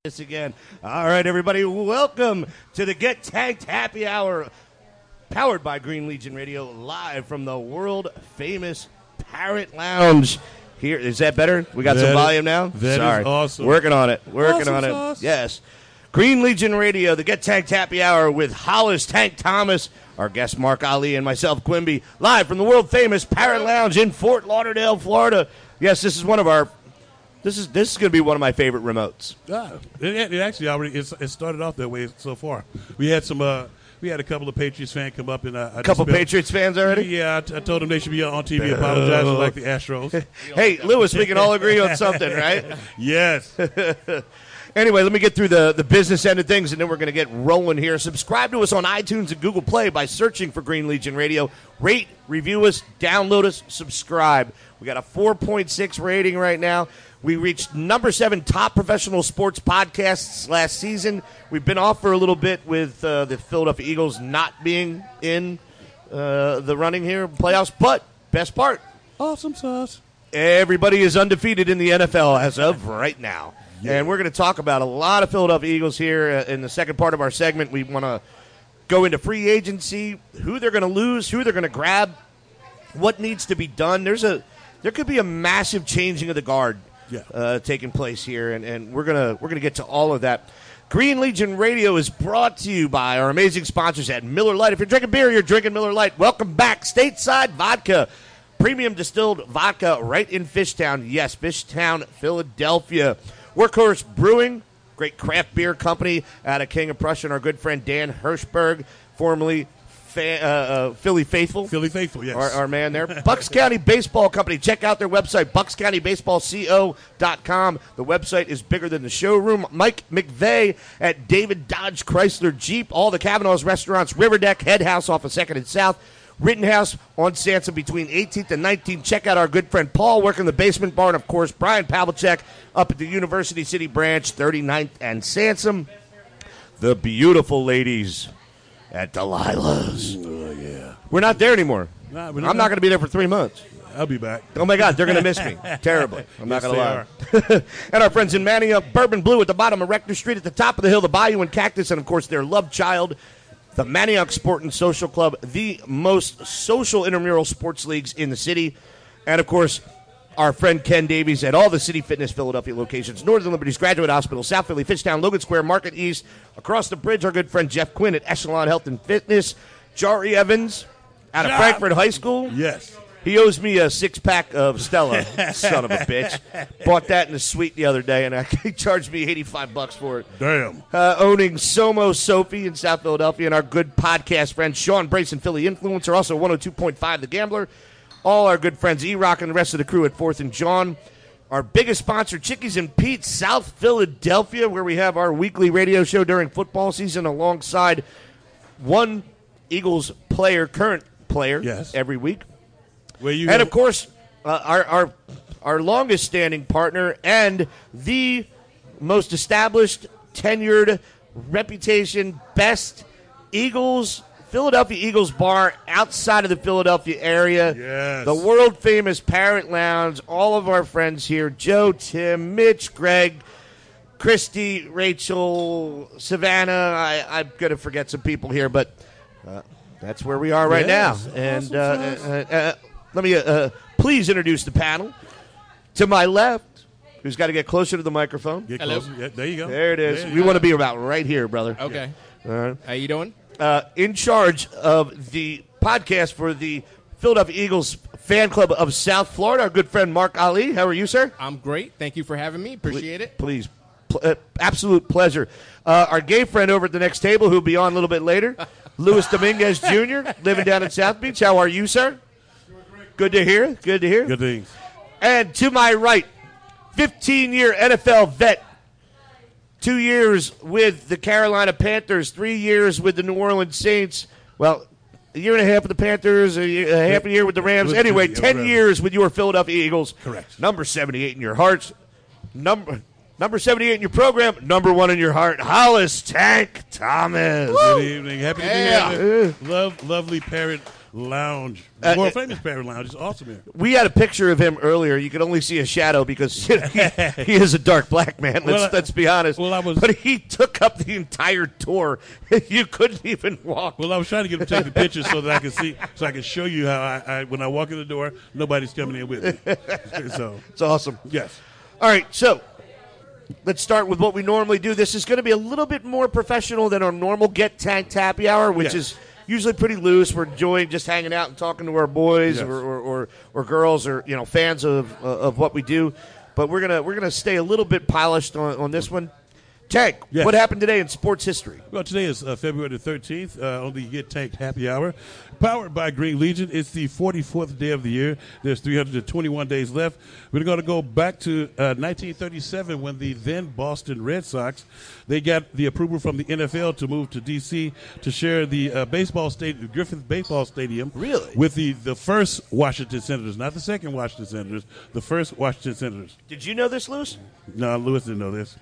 this again. All right, everybody, welcome to the Get Tanked Happy Hour, powered by Green Legion Radio, live from the world-famous Parrot Lounge. Here, is that better? We got some volume now? That is awesome. Working on it. Working on it. Sauce. Yes. Green Legion Radio, the Get Tanked Happy Hour with Hollis Tank Thomas, our guest Mark Ali, and myself, Quimby, live from the world-famous Parrot Lounge in Fort Lauderdale, Florida. Yes, this is one of our... This is going to be one of my favorite remotes. It actually already it started off that way so far. We had a couple of Patriots fans come up and a couple Patriots fans already. Yeah, I told them they should be on TV apologizing like the Astros. Hey, Lewis, we can all agree on something, right? Yes. Anyway, let me get through the business end of things, and then we're going to get rolling here. Subscribe to us on iTunes and Google Play by searching for Green Legion Radio. Rate, review us, download us, subscribe. We got a 4.6 rating right now. We reached number 7 top professional sports podcasts last season. We've been off for a little bit with the Philadelphia Eagles not being in the running here, playoffs. But best part, awesome sauce. Everybody is undefeated in the NFL as of right now. Yeah. And we're going to talk about a lot of Philadelphia Eagles here in the second part of our segment. We want to go into free agency, who they're going to lose, who they're going to grab, what needs to be done. There could be a massive changing of the guard. Taking place here, and we're gonna get to all of that. Green Legion Radio is brought to you by our amazing sponsors at Miller Lite. If you're drinking beer, you're drinking Miller Lite. Welcome back, Stateside Vodka, premium distilled vodka right in Fishtown. Yes, Fishtown, Philadelphia. Workhorse Brewing, great craft beer company out of King of Prussia, and our good friend Dan Hirschberg, formerly Philly Faithful. Philly Faithful, yes. Our man there. Bucks County Baseball Company. Check out their website, buckscountybaseballco.com. The website is bigger than the showroom. Mike McVeigh at David Dodge Chrysler Jeep. All the Kavanaugh's restaurants. Riverdeck, Head House off of 2nd and South. Rittenhouse on Sansom between 18th and 19th. Check out our good friend Paul working the basement bar. And, of course, Brian Pavlicek up at the University City branch, 39th and Sansom. The beautiful ladies at Delilah's. Oh, yeah. We're not there anymore. I'm not going to be there for 3 months. I'll be back. Oh, my God. They're going to miss me terribly. I'm not going to lie. And our friends in Manioc, Bourbon Blue at the bottom of Rector Street, at the top of the hill, the Bayou and Cactus, and, of course, their love child, the Manioc Sport and Social Club, the most social intramural sports leagues in the city. And, of course, our friend Ken Davies at all the City Fitness Philadelphia locations, Northern Liberties Graduate Hospital, South Philly, Fishtown, Logan Square, Market East. Across the bridge, our good friend Jeff Quinn at Echelon Health and Fitness. Jari Evans out of Frankfurt High School. Yes. He owes me a 6-pack of Stella, son of a bitch. Bought that in the suite the other day, and he charged me $85 for it. Damn. Owning Somo Sophie in South Philadelphia, and our good podcast friend Sean Brayson, Philly Influencer, also 102.5 The Gambler. All our good friends E-Rock and the rest of the crew at 4th and John. Our biggest sponsor, Chickies and Pete's, South Philadelphia, where we have our weekly radio show during football season alongside one Eagles player, current player, every week. And, of course, our longest-standing partner and the most established, tenured, reputation, best Philadelphia Eagles bar outside of the Philadelphia area. Yes. The world-famous Parrot Lounge. All of our friends here, Joe, Tim, Mitch, Greg, Christy, Rachel, Savannah. I'm going to forget some people here, but that's where we are right now. And let me please introduce the panel. To my left, who's got to get closer to the microphone. Get closer. Yeah, there you go. There it is. We want to be about right here, brother. Okay. All right. How you doing? In charge of the podcast for the Philadelphia Eagles fan club of South Florida, our good friend Mark Ali. How are you, sir? I'm great. Thank you for having me. Appreciate it. Please. Absolute pleasure. Our gay friend over at the next table, who'll be on a little bit later, Luis Dominguez Jr., living down in South Beach. How are you, sir? Good to hear. Good to hear. Good things. And to my right, 15-year NFL vet, 2 years with the Carolina Panthers, 3 years with the New Orleans Saints. Well, a year and a half with the Panthers, half a year with the Rams. Anyway, 10 years with your Philadelphia Eagles. Correct. Number 78 in your hearts. Number 78 in your program. Number 1 in your heart. Hollis Tank Thomas. Good evening. Happy to be here. Lovely Parrot Lounge. More famous Parrot Lounge. It's awesome here. We had a picture of him earlier. You could only see a shadow because he is a dark black man. Let's be honest. But he took up the entire tour. You couldn't even walk. Well, I was trying to get him to take the picture so that I could see, so I could show you how I when I walk in the door, nobody's coming in with me. So it's awesome. Yes. All right, so let's start with what we normally do. This is going to be a little bit more professional than our normal Get Tanked Happy Hour, which is usually pretty loose. We're enjoying just hanging out and talking to our boys or girls or fans of what we do. But we're gonna stay a little bit polished on this one. Tank, what happened today in sports history? Well, today is February the 13th on the Get Tanked Happy Hour, powered by Green Legion. It's the 44th day of the year. There's 321 days left. We're going to go back to 1937 when the then Boston Red Sox, they got the approval from the NFL to move to D.C. to share the baseball stadium, Griffith Baseball Stadium, with the first Washington Senators, not the second Washington Senators, the first Washington Senators. Did you know this, Lewis? No, Lewis didn't know this.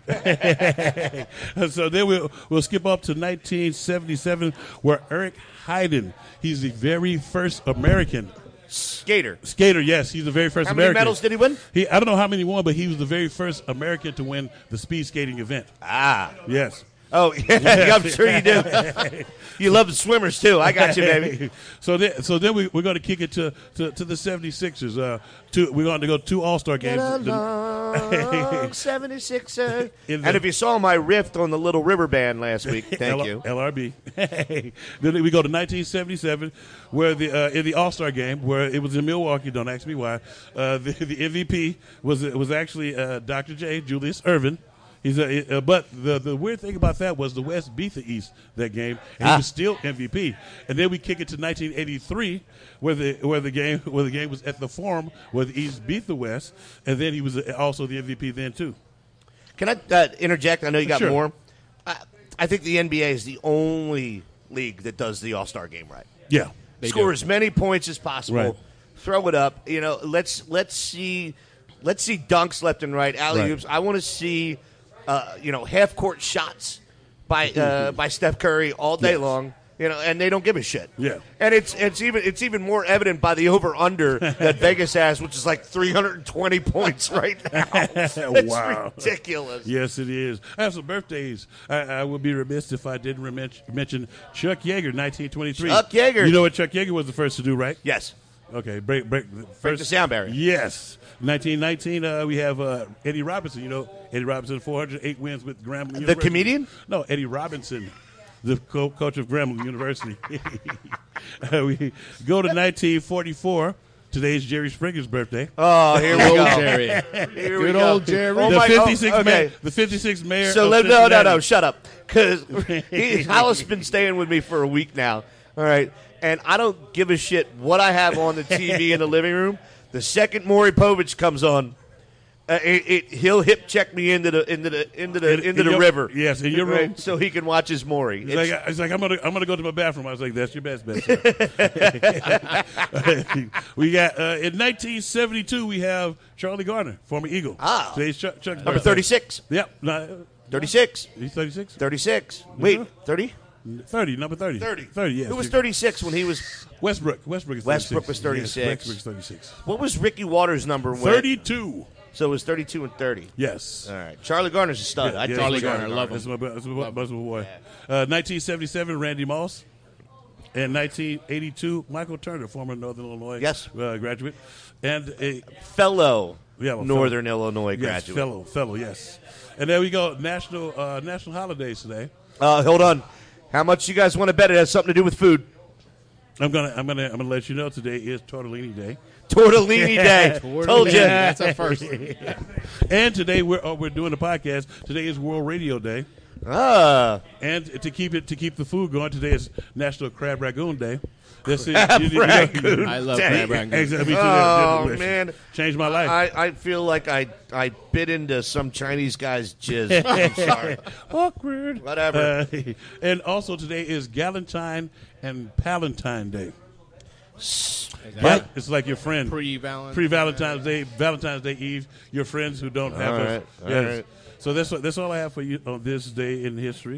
So then we'll skip up to 1977 where Eric Heiden, he's the very first American skater, yes, he's the very first American. How many American. medals did he win? I don't know how many he won, but he was the very first American to win the speed skating event. Yes. Oh, yeah, I'm sure you do. You love the swimmers, too. I got you, baby. So then we're going to kick it to the 76ers. We're going to go 2 All-Star games. Get along, 76er. And if you saw my riff on the Little River Band last week, thank you. LRB. Then we go to 1977, where in the All-Star game, where it was in Milwaukee, don't ask me why, the MVP was actually Dr. J, Julius Erving. But the weird thing about that was the West beat the East that game, and he was still MVP. And then we kick it to 1983, where the game was at the Forum, where the East beat the West, and then he was also the MVP then too. Can I interject? I know you got Sure. more. I think the NBA is the only league that does the All-Star game right. Yeah, Score as many points as possible. Right. Throw it up. Let's see dunks left and right, alley-oops. I want to see half-court shots by Steph Curry all day long. And they don't give a shit. Yeah. And it's even more evident by the over/under that Vegas has, which is like 320 points right now. It's Wow. ridiculous. Yes, it is. I have some birthdays. I would be remiss if I didn't mention Chuck Yeager, 1923. Chuck Yeager. You know what Chuck Yeager was the first to do, right? Yes. Okay, break the sound barrier. Yes. 1919, we have Eddie Robinson. Eddie Robinson, 408 wins with Grambling University. The comedian? No, Eddie Robinson, the coach of Grambling University. We go to 1944. Today's Jerry Springer's birthday. Oh, here we go. Jerry. Good old Jerry. Oh the my- 56th the 56th mayor. So of no, Cincinnati. shut up. Because Hollis been staying with me for a week now. All right, and I don't give a shit what I have on the TV in the living room. The second Maury Povich comes on, he'll hip check me into the river. Yes, in your room, so he can watch his Maury. It's like I'm gonna go to my bathroom. I was like, that's your best bet. We got in 1972 we have Charlie Gardner, former Eagle. Today's Chuck's Number 36. Yep, 36. He's 36. 36. Wait, 30? 30, number 30. 30, yes. Who was 36 when he was? Westbrook is 36. Westbrook was 36. Yes, Westbrook's 36. What was Ricky Waters' number? When? 32. So it was 32 and 30. Yes. All right. Charlie Garner's a stud. Yeah, Charlie Garner, love him. That's my boy. 1977, Randy Moss. And 1982, Michael Turner, former Northern Illinois graduate. And a fellow Northern Illinois graduate. Yes, fellow, yes. And there we go, national holidays today. Hold on. How much you guys want to bet it has something to do with food? I'm gonna let you know today is Tortellini Day. Tortellini Day. Told you. That's a first. And today we're doing a podcast. Today is World Radio Day. And to keep the food going, today is National Crab Ragoon Day. Ragoon. I love crab ragoon. Exactly. Oh man, changed my life. I feel like I bit into some Chinese guy's jizz. I'm sorry. Awkward. Whatever. And also today is Galentine and Palentine Day. Right? It's like your friend. Pre-Valentine's Day, Valentine's Day Eve. Your friends who don't have us. All right. So that's all I have for you on this day in history.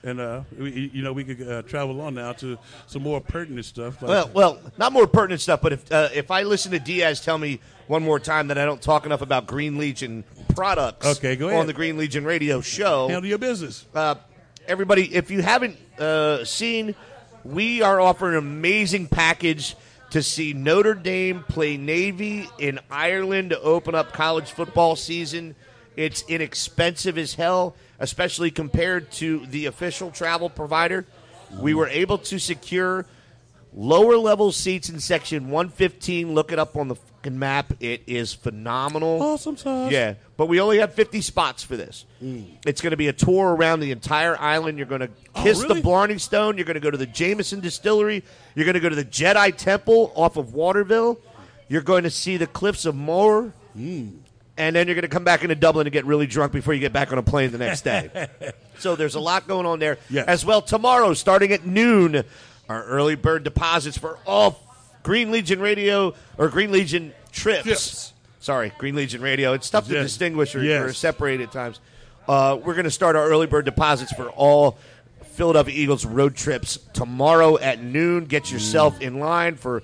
And we could travel on now to some more pertinent stuff. Like, Well, not more pertinent stuff, but if I listen to Diaz tell me one more time that I don't talk enough about Green Legion products Okay, go ahead. on the Green Legion radio show, handle your business. everybody, if you haven't seen, we are offering an amazing package to see Notre Dame play Navy in Ireland to open up college football season. It's inexpensive as hell, especially compared to the official travel provider. We were able to secure lower level seats in section 115. Look it up on the fucking map. It is phenomenal. Awesome sauce. Yeah, but we only have 50 spots for this. It's going to be a tour around the entire island. You're going to kiss really? the Blarney Stone. You're going to go to the Jameson Distillery. You're going to go to the Jedi Temple off of Waterville. You're going to see the Cliffs of Moher. And then you're going to come back into Dublin and get really drunk before you get back on a plane the next day. So there's a lot going on there. Yes. As well, tomorrow, starting at noon, our early bird deposits for all Green Legion Radio or Green Legion trips. Sorry, Green Legion Radio. It's tough to Yes. distinguish or Yes. separate at times. We're going to start our early bird deposits for all Philadelphia Eagles road trips tomorrow at noon. Get yourself in line for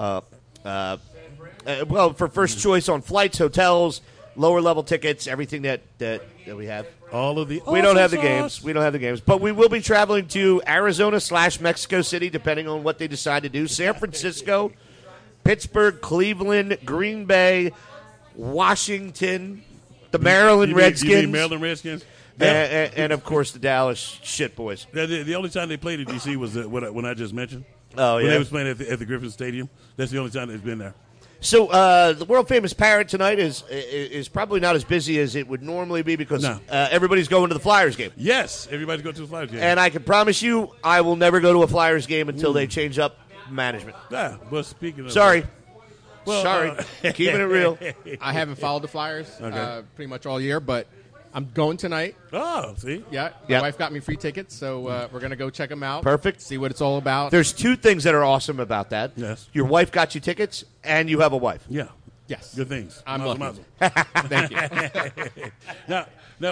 for first choice on flights, hotels, lower level tickets, everything that we have. All of the We don't have the awesome games. sauce. We don't have the games. But we will be traveling to Arizona/Mexico City, depending on what they decide to do. San Francisco, Pittsburgh, Cleveland, Green Bay, Washington, the Maryland You mean Redskins, Maryland Redskins? and of course, the Dallas Shit Boys. The only time they played at D.C. was when I just mentioned. Oh, When yeah. they was playing at the Griffin Stadium. That's the only time they've been there. So the world-famous Parrot tonight is probably not as busy as it would normally be because No. everybody's going to the Flyers game. Yes, everybody's going to the Flyers game. And I can promise you, I will never go to a Flyers game until they change up management. Yeah, but speaking of Sorry. Well, Sorry. Keeping it real. I haven't followed the Flyers pretty much all year, but I'm going tonight. Oh, see? Yeah, Yeah. my wife got me free tickets, so we're going to go check them out. Perfect. See what it's all about. There's two things that are awesome about that. Yes. Your wife got you tickets, and you have a wife. Yeah. Yes. Good things. I'm Mazel, lucky. mazel. Thank you. Now,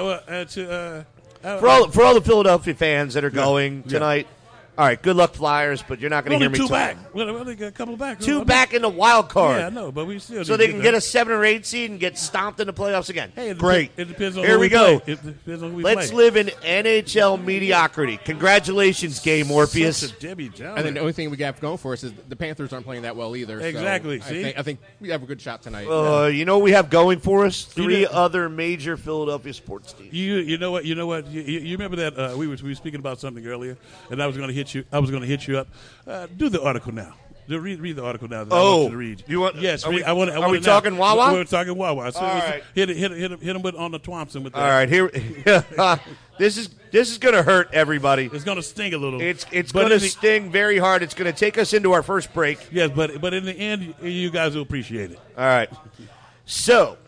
For all the Philadelphia fans that are going Yeah. tonight, all right, good luck Flyers, but you're not going to hear only me two talk. back. Well, they got a couple back. Two back in the wild card. Yeah, I know, but we still So need they to can that. get a 7 or 8 seed and get stomped in the playoffs again. Hey, Great. It depends on Here who we go. play. It depends on who we Let's play. live in NHL mediocrity. Congratulations, Gay Morpheus. Such a Debbie Downer. And then the only thing we have going for us is the Panthers aren't playing that well either. so Exactly, see? I think we have a good shot tonight. You know what we have going for us? You 3 know- other major Philadelphia sports teams. You know what? You remember that we were speaking about something earlier, and I was going to hit you up. Do the article now. Read the article now. That I want you to read. You want? Yes. Are we, I want. are we it now. talking Wawa? We're talking Wawa. So All listen, right. Hit him with on the Thompson with that. All right, here. This is going to hurt everybody. It's going to sting a little. It's But going to in the- sting very hard. It's going to take us into our first break. Yes, but in the end, you guys will appreciate it. All right. So,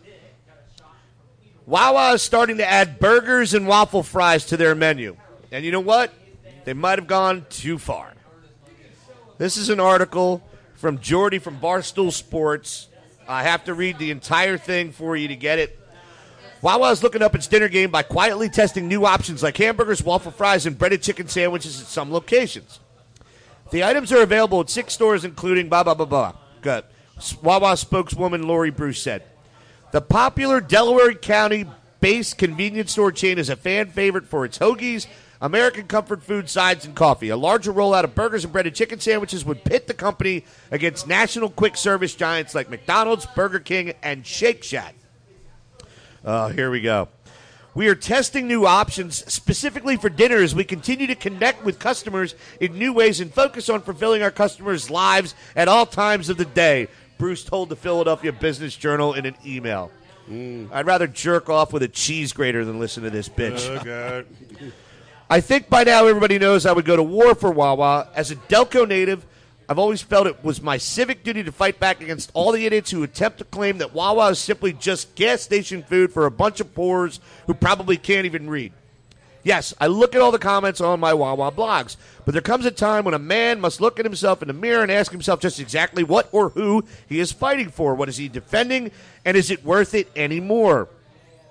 Wawa is starting to add burgers and waffle fries to their menu. And you know what? They might have gone too far. This is an article from Jordy from Barstool Sports. I have to read the entire thing for you to get it. Wawa is looking up its dinner game by quietly testing new options like hamburgers, waffle fries, and breaded chicken sandwiches at some locations. The items are available at 6 stores, including blah, blah, blah, blah. Good. Wawa spokeswoman Lori Bruce said, the popular Delaware County-based convenience store chain is a fan favorite for its hoagies, American comfort food, sides, and coffee. A larger rollout of burgers and breaded chicken sandwiches would pit the company against national quick service giants like McDonald's, Burger King, and Shake Shack. Here we go. We are testing new options specifically for dinner as we continue to connect with customers in new ways and focus on fulfilling our customers' lives at all times of the day, Bruce told the Philadelphia Business Journal in an email. I'd rather jerk off with a cheese grater than listen to this bitch. Oh, God. I think by now everybody knows I would go to war for Wawa. As a Delco native, I've always felt it was my civic duty to fight back against all the idiots who attempt to claim that Wawa is simply just gas station food for a bunch of poors who probably can't even read. Yes, I look at all the comments on my Wawa blogs, but there comes a time when a man must look at himself in the mirror and ask himself just exactly what or who he is fighting for. What is he defending, and is it worth it anymore?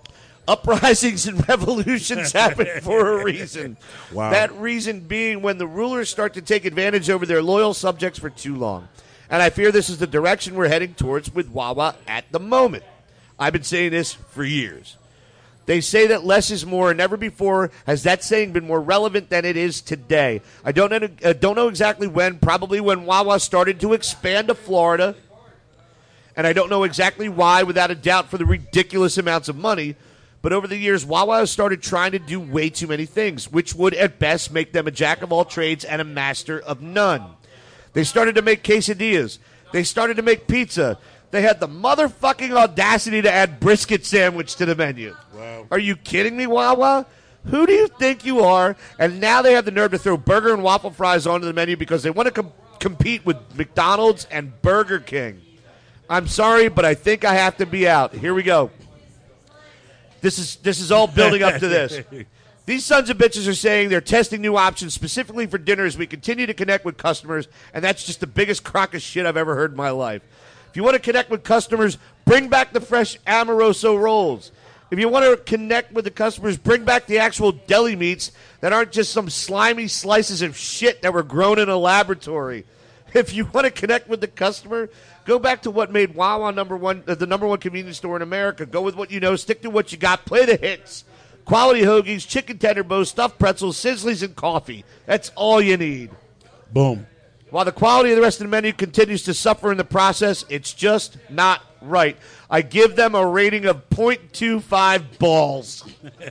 Uprisings and revolutions happen for a reason. Wow. That reason being when the rulers start to take advantage over their loyal subjects for too long. And I fear this is the direction we're heading towards with Wawa at the moment. I've been saying this for years. They say that less is more, and never before has that saying been more relevant than it is today. I don't know exactly when, probably when Wawa started to expand to Florida, and I don't know exactly why, without a doubt, for the ridiculous amounts of money. But over the years, Wawa has started trying to do way too many things, which would at best make them a jack of all trades and a master of none. They started to make quesadillas. They started to make pizza. They had the motherfucking audacity to add brisket sandwich to the menu. Wow. Are you kidding me, Wawa? Who do you think you are? And now they have the nerve to throw burger and waffle fries onto the menu because they want to compete with McDonald's and Burger King. I'm sorry, but I think I have to be out. Here we go. This is all building up to this. These sons of bitches are saying they're testing new options specifically for dinner as we continue to connect with customers, and that's just the biggest crock of shit I've ever heard in my life. If you want to connect with customers, bring back the fresh Amoroso rolls. If you want to connect with the customers, bring back the actual deli meats that aren't just some slimy slices of shit that were grown in a laboratory. If you want to connect with the customer, go back to what made Wawa the number one convenience store in America. Go with what you know, stick to what you got, play the hits. Quality hoagies, chicken tender bows, stuffed pretzels, sizzlies, and coffee. That's all you need. Boom. While the quality of the rest of the menu continues to suffer in the process, it's just not right. I give them a rating of 0.25 balls.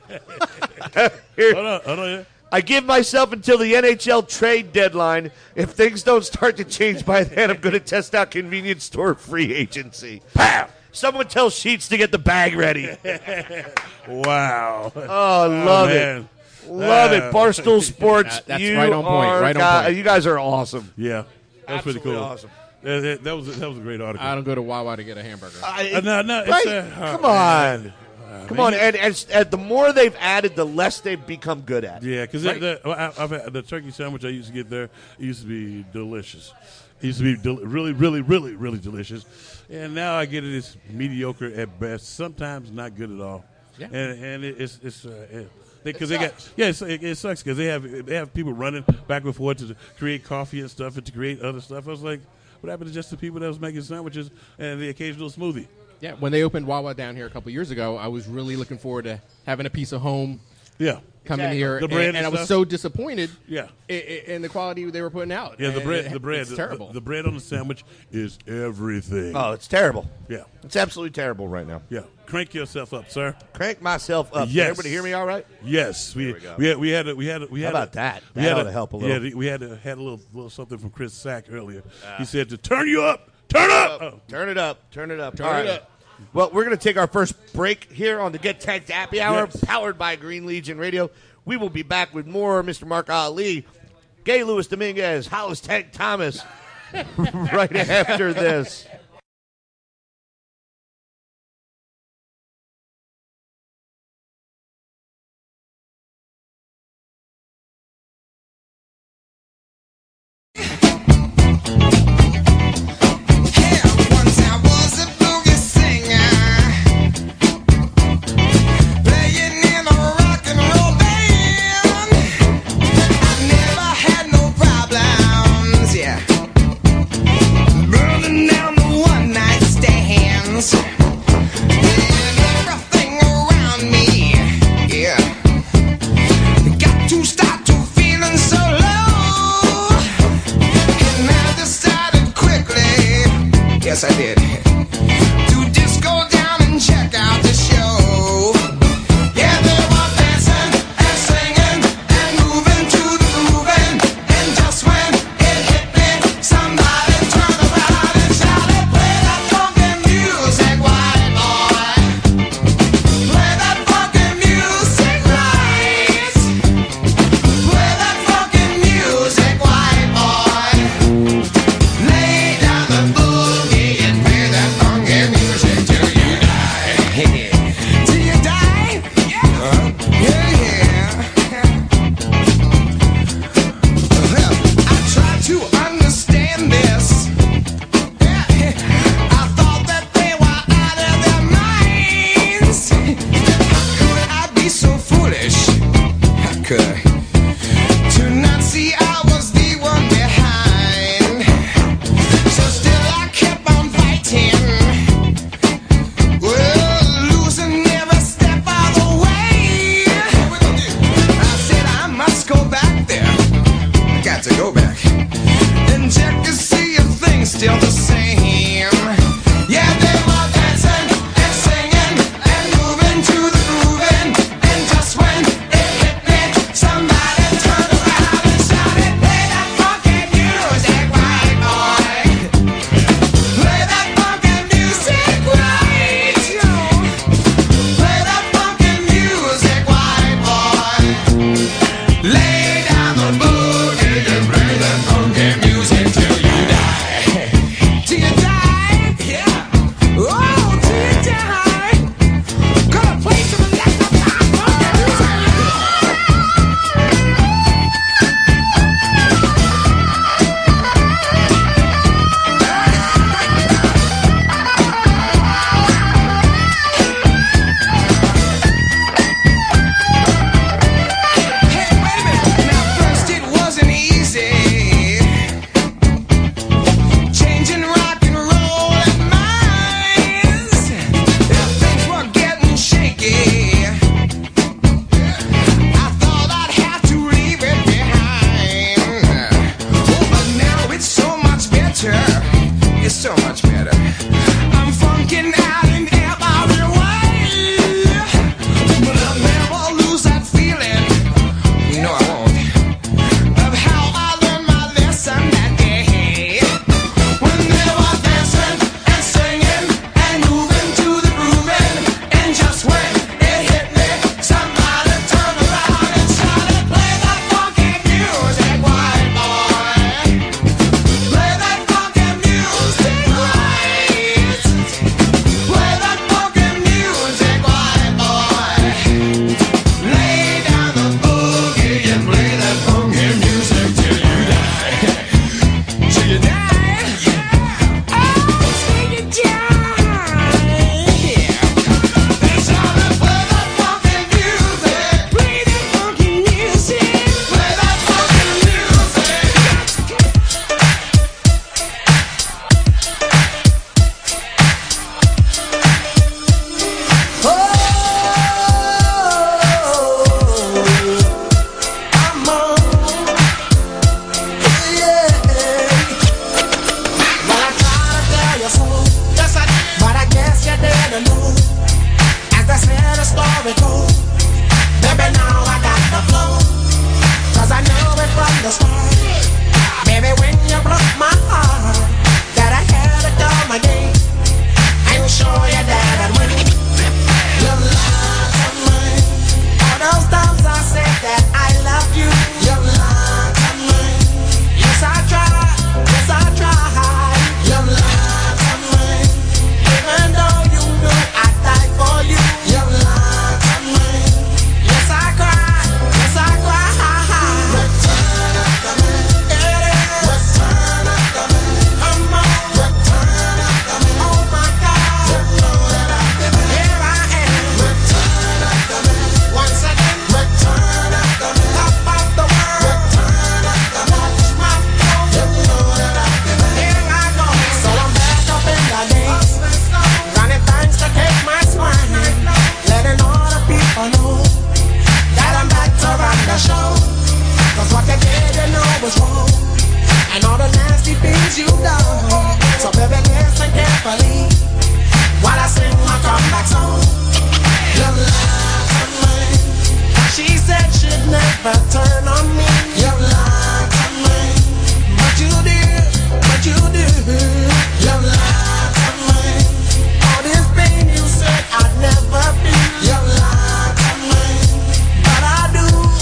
Hold on. Yeah. I give myself until the NHL trade deadline. If things don't start to change by then, I'm going to test out convenience store free agency. Pow! Someone tell Sheets to get the bag ready. Wow. Oh, love it. Man. Love it. Barstool Sports. That's right on point. Right on point. You guys are awesome. Yeah. That's pretty Absolutely cool. awesome. That was a great article. I don't go to Wawa to get a hamburger. No, Right? it's, Come on. Come on. And the more they've added, the less they've become good at. Yeah, because I've had the turkey sandwich I used to get there. It used to be delicious. It used to be really, really, really, really delicious. And now I get it. It's mediocre at best. Sometimes not good at all. Yeah. And it's because it sucks because they have people running back and forth to create coffee and stuff and to create other stuff. I was like, what happened to just the people that was making sandwiches and the occasional smoothie? Yeah, when they opened Wawa down here a couple years ago, I was really looking forward to having a piece of home. Yeah. Come in here, The bread and I was stuff. so disappointed. Yeah. In the quality they were putting out. Yeah, the bread, it's terrible. The bread on the sandwich is everything. Oh, it's terrible. Yeah, It's absolutely terrible right now. yeah. Crank yourself up, sir. Crank myself up. Yes. Can everybody hear me all right? Yes, we we go. we had How about that? We That had ought to help a little. Yeah, we had a little something from Chris Sack earlier. He said to turn you up, turn up. Oh. Turn it up. Turn it up. Turn All it right. up. Well, we're going to take our first break here on the Get Tanked Happy Hour, Yes. powered by Green Legion Radio. We will be back with more Mr. Mark Ali, Gay Louis Dominguez, Hollis Tank Thomas, right after this. Once I was a boogie singer, playing in a rock and roll band. I never had no problems, yeah, burning down the one night stands. And everything around me, yeah, got to start to feeling so low. And I decided quickly, yes I did, to just go down and check out the show. Yeah, they were dancing and singing and moving to the grooving. And just when it hit me, somebody turned around and shouted, play that funky music, white boy. Play that funky music right. Play that funky music, white boy. Lay down the boogie, it feels could. To not see I was the one behind. So still I kept on fighting. Well, losing every step of the way. I said I must go back there. I got to go back and check to see if things still the same. Yeah, they were dancing and singing and moving to the grooving. And just when it hit me, somebody turned around and shouted, play that funky music, white boy. Play that funky music, white. Play that funky music, white boy. Lay down the boogie and play that funky music till you die. Till you die, yeah. Oh, till you die. Gonna play some electrified funky music. Hey, wait a minute. Now, first it wasn't easy. Changing rock and roll and minds. Things were getting shaky. I thought I'd have to leave it behind. Oh, but now it's so much better. It's so much better. I'm funking out in every way. But I'll never lose that feeling. No, I won't. Of how I learned my lesson that day. When they were dancing and singing and moving to the grooving. And just when it hit me, somebody turned around and shouted, play that funky music, white boy. Play that funky music, white. Play that funky music, white boy. Lay down the boogie and play that funky music till you die. Till you die. Oh, till you die. Yeah. They shouted, play that funky music. Play that funky music. Play that funky I'm on. Well, I tried to tell you so. Yes, I did. But I guess you didn't know. As they said, the story goes. Baby, now I got the flow. 'Cause I knew it from the start. Baby, when you broke my heart, that I had to come again. I'm sure you did it when you lied to me. All those times I said that I love you, you lied to me. Yes, I tried. Yes, I tried. You lied to me. Even though you knew I'd die for you, you lied to me. Yes, I cried. Yes, I cried. Return it to me. It is. Return it to me. Come on. Return it to me. Oh my God. You know that I did it. Here I am. Return it to me. Once again. Return it to me. Top of the world. Return it to me. Touch my phone. You know that I did it. Here I go. So I'm back up in the game. Running thanks to take my swine. Letting all the people know that I'm back to run the show. 'Cause what you did, you know was wrong. And all the nasty things you've done. So baby, listen carefully while I sing my comeback song. You lied to me. She said she'd never turn on me. You lied to me. But you did. But you did. You lied to me. All this pain you said I'd never feel. You lied to me. But I do.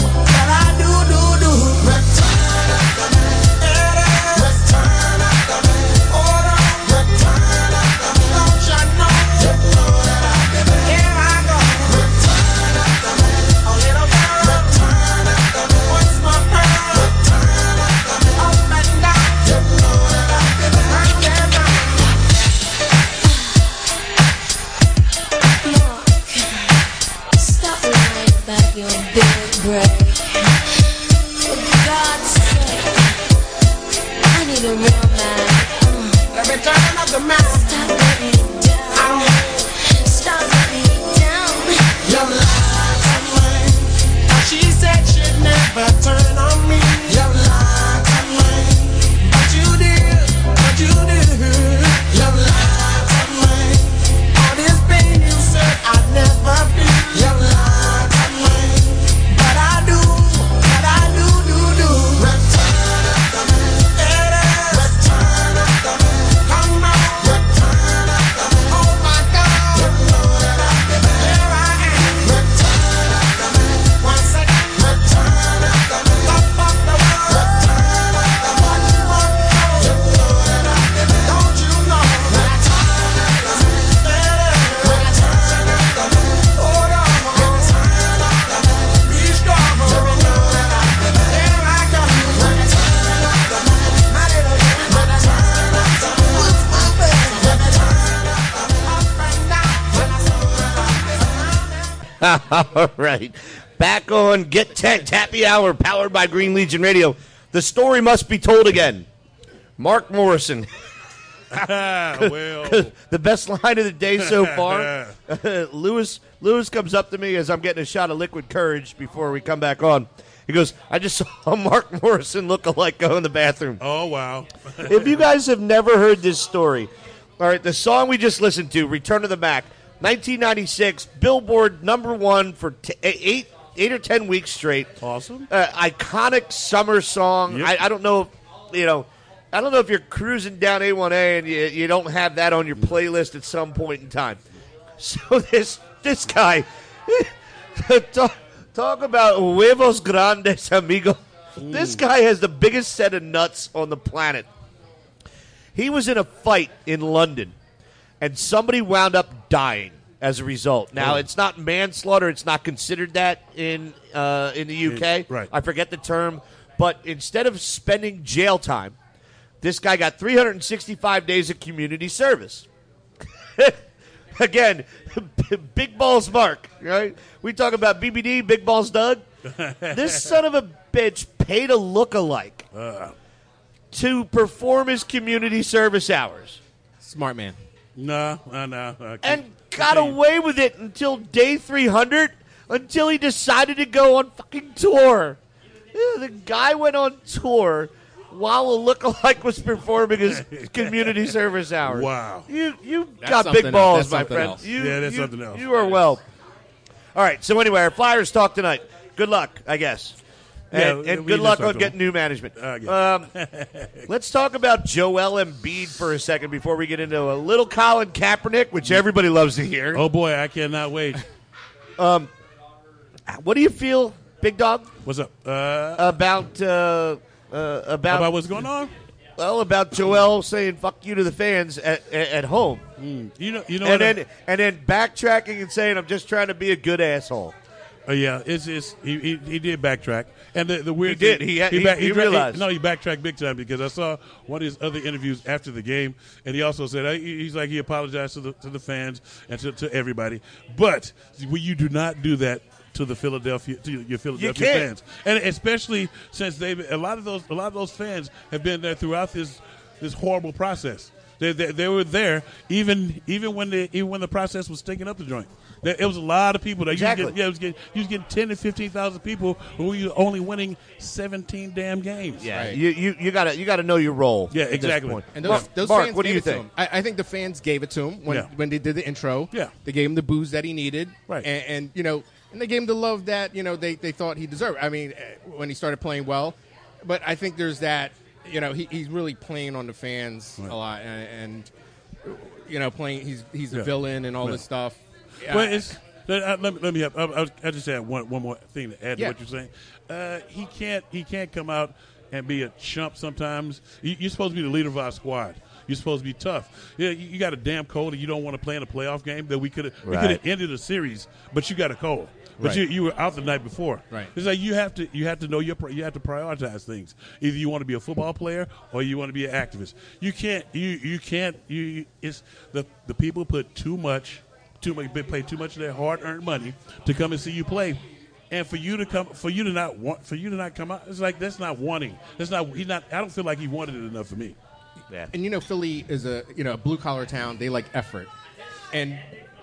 Return it to me. It is. Return it to me. Hold on. Return it to me. Don't you know? You know that I did it. Here I go. Return it to me. A little girl. Return it to me. What's my pearl? Return it to me. Up and down. You know that I did it. Right there now. Look, stop lying about your big break. never turn on me. You lied to me, but you did, but you did. You lied to me. All this pain you said I'd never feel. You lied to me, but I do, do. Return it to me, return it to me. Come on, return it to me. Oh my God, you know that I've been here. I am. Return it to me. Once again, return it to me. Top of the world, return it to me. What you want, you know that I've been here. Don't you know? Return it to me. Return it to me. Hold on, return it to me. Be strong, you know that I've been here. Here I come. Return it to me. My little baby, return it to me. What's my baby? Return it to me. Up and down, when I saw that I've been All right. Back on Get Tech Happy Hour, powered by Green Legion Radio. The story must be told again. Mark Morrison. Well, The best line of the day so far. Lewis comes up to me as I'm getting a shot of liquid courage before we come back on. He goes, I just saw Mark Morrison look-alike go in the bathroom. oh wow. If you guys have never heard this story, all right, the song we just listened to, Return to the Mac, 1996, Billboard #1 for 8 or 10 weeks straight. Awesome. Iconic summer song. Yep. I don't know, I don't know if you're cruising down A1A and you don't have that on your playlist at some point in time. So this guy, talk about huevos grandes, amigo. This guy has the biggest set of nuts on the planet. He was in a fight in London, and somebody wound up dying as a result. Now, it's not manslaughter. It's not considered that in the UK. Right. I forget the term. But instead of spending jail time, this guy got 365 days of community service. Again, Big Balls Mark, right? We talk about BBD, Big Balls Doug. This son of a bitch paid a look-alike to perform his community service hours. Smart man. No. And got away with it until day 300, until he decided to go on fucking tour. Yeah, the guy went on tour while a look-alike was performing his community service hours. Wow. You That's got big something balls, else. my That's friend. something You, Yeah, that's you- something else. You are well. All right, so anyway, our Flyers talk tonight. Good luck, I guess. And, Yeah, and we good just luck talked on to getting new management. Yeah. Let's talk about Joel Embiid for a second before we get into a little Colin Kaepernick, which everybody loves to hear. Oh boy, I cannot wait. What do you feel, Big Dog, What's up? about About what's going on? about Joel saying "fuck you" to the fans at home, You know. and then backtracking and saying "I'm just trying to be a good asshole." Yeah, it's he did backtrack, and the weird He did. thing, He realized. he backtracked big time because I saw one of his other interviews after the game, and he also said he's like he apologized to the fans and to everybody, but you do not do that to your Philadelphia can't. fans, and especially since a lot of those fans have been there throughout this horrible process. They were there even when the process was taking up the joint. It was a lot of people. Exactly. You was getting 10 to 15,000 people who were only winning 17 damn games. Yeah, Right. you gotta know your role. Yeah, at this exactly. point. And Mark, those Mark, fans what do gave you it to think? him. I think the fans gave it to him Yeah. when they did the intro. Yeah. They gave him the booze that he needed. Right. And and they gave him the love that, they thought he deserved. I mean, when he started playing well. But I think there's that, he's really playing on the fans a lot. And playing, he's a villain and all this stuff. Well, it's let me help. I just had one more thing to add to Yeah. what you're saying. He can't come out and be a chump sometimes. You're supposed to be the leader of our squad. You're supposed to be tough. Yeah, you got a damn cold and you don't want to play in a playoff game that we could have ended the series, but you got a cold. But Right. you were out the night before. Right. It's like you have to know you have to prioritize things. Either you want to be a football player or you want to be an activist. You can't. It's the people pay too much of their hard-earned money to come and see you play. And for you to not come out, it's like that's not wanting. That's not. He's not. I don't feel like he wanted it enough for me. Yeah. And Philly is a blue collar town. They like effort, and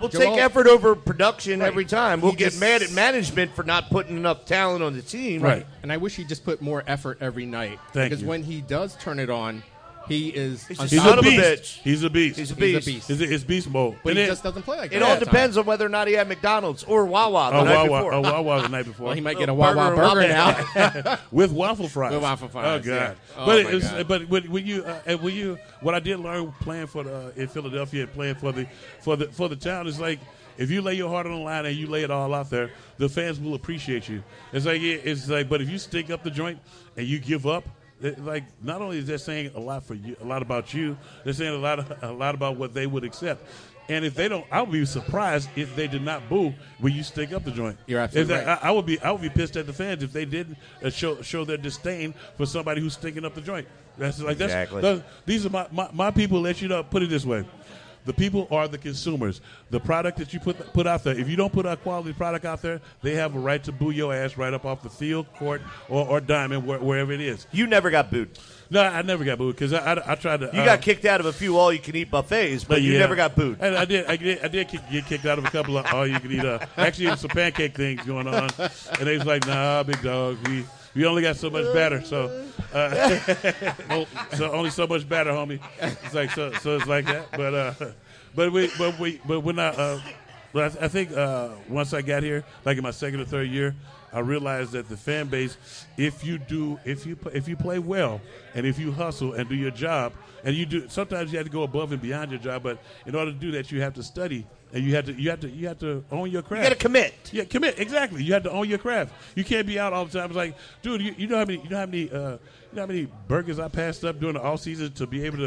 We'll Jamal- take effort over production Right. every time. We'll He get just- mad at management for not putting enough talent on the team. Right. And I wish he just put more effort every night. Thank because you. when he does turn it on, he is He's a He's son a of a beast. bitch. He's a beast. He's a He's beast. a beast. It's beast mode. But And he it- just doesn't play like that. It all all the time. depends on whether or not he had McDonald's or Wawa the a night Wawa, before. a Wawa the night before. Well, he might get a Little Wawa burger burger and now. with waffle fries. With waffle fries, Oh god! yeah. Oh, but my it's, God. but when you what I did learn playing for in Philadelphia and playing for the town is like if you lay your heart on the line and you lay it all out there, the fans will appreciate you. It's like but if you stick up the joint and you give up. Like not only is that saying a lot for you, a lot about you, they're saying a lot about what they would accept. And if they don't, I would be surprised if they did not boo when you stick up the joint. You're absolutely right. I would be pissed at the fans if they didn't show their disdain for somebody who's sticking up the joint. Exactly. These are my people. Let you know. Put it this way. The people are the consumers. The product that you put out there, if you don't put a quality product out there, they have a right to boo your ass right up off the field, court, or diamond, wherever it is. You never got booed. No, I never got booed because I tried to. You got kicked out of a few all-you-can-eat buffets, but you yeah. never got booed. And I did get kicked out of a couple of all-you-can-eat. Actually, there was some pancake things going on, and they was like, "Nah, big dog, we only got so much batter, so so only so much batter, homie." It's like so it's like that, but we're not. But I think once I got here, like in my second or third year, I realized that the fan base, if you play well and if you hustle and do your job, and sometimes you have to go above and beyond your job, but in order to do that, you have to study and you have to own your craft. You got to commit. Yeah, commit exactly. You have to own your craft. You can't be out all the time. It's like, dude, you know how many burgers I passed up during the off season to be able to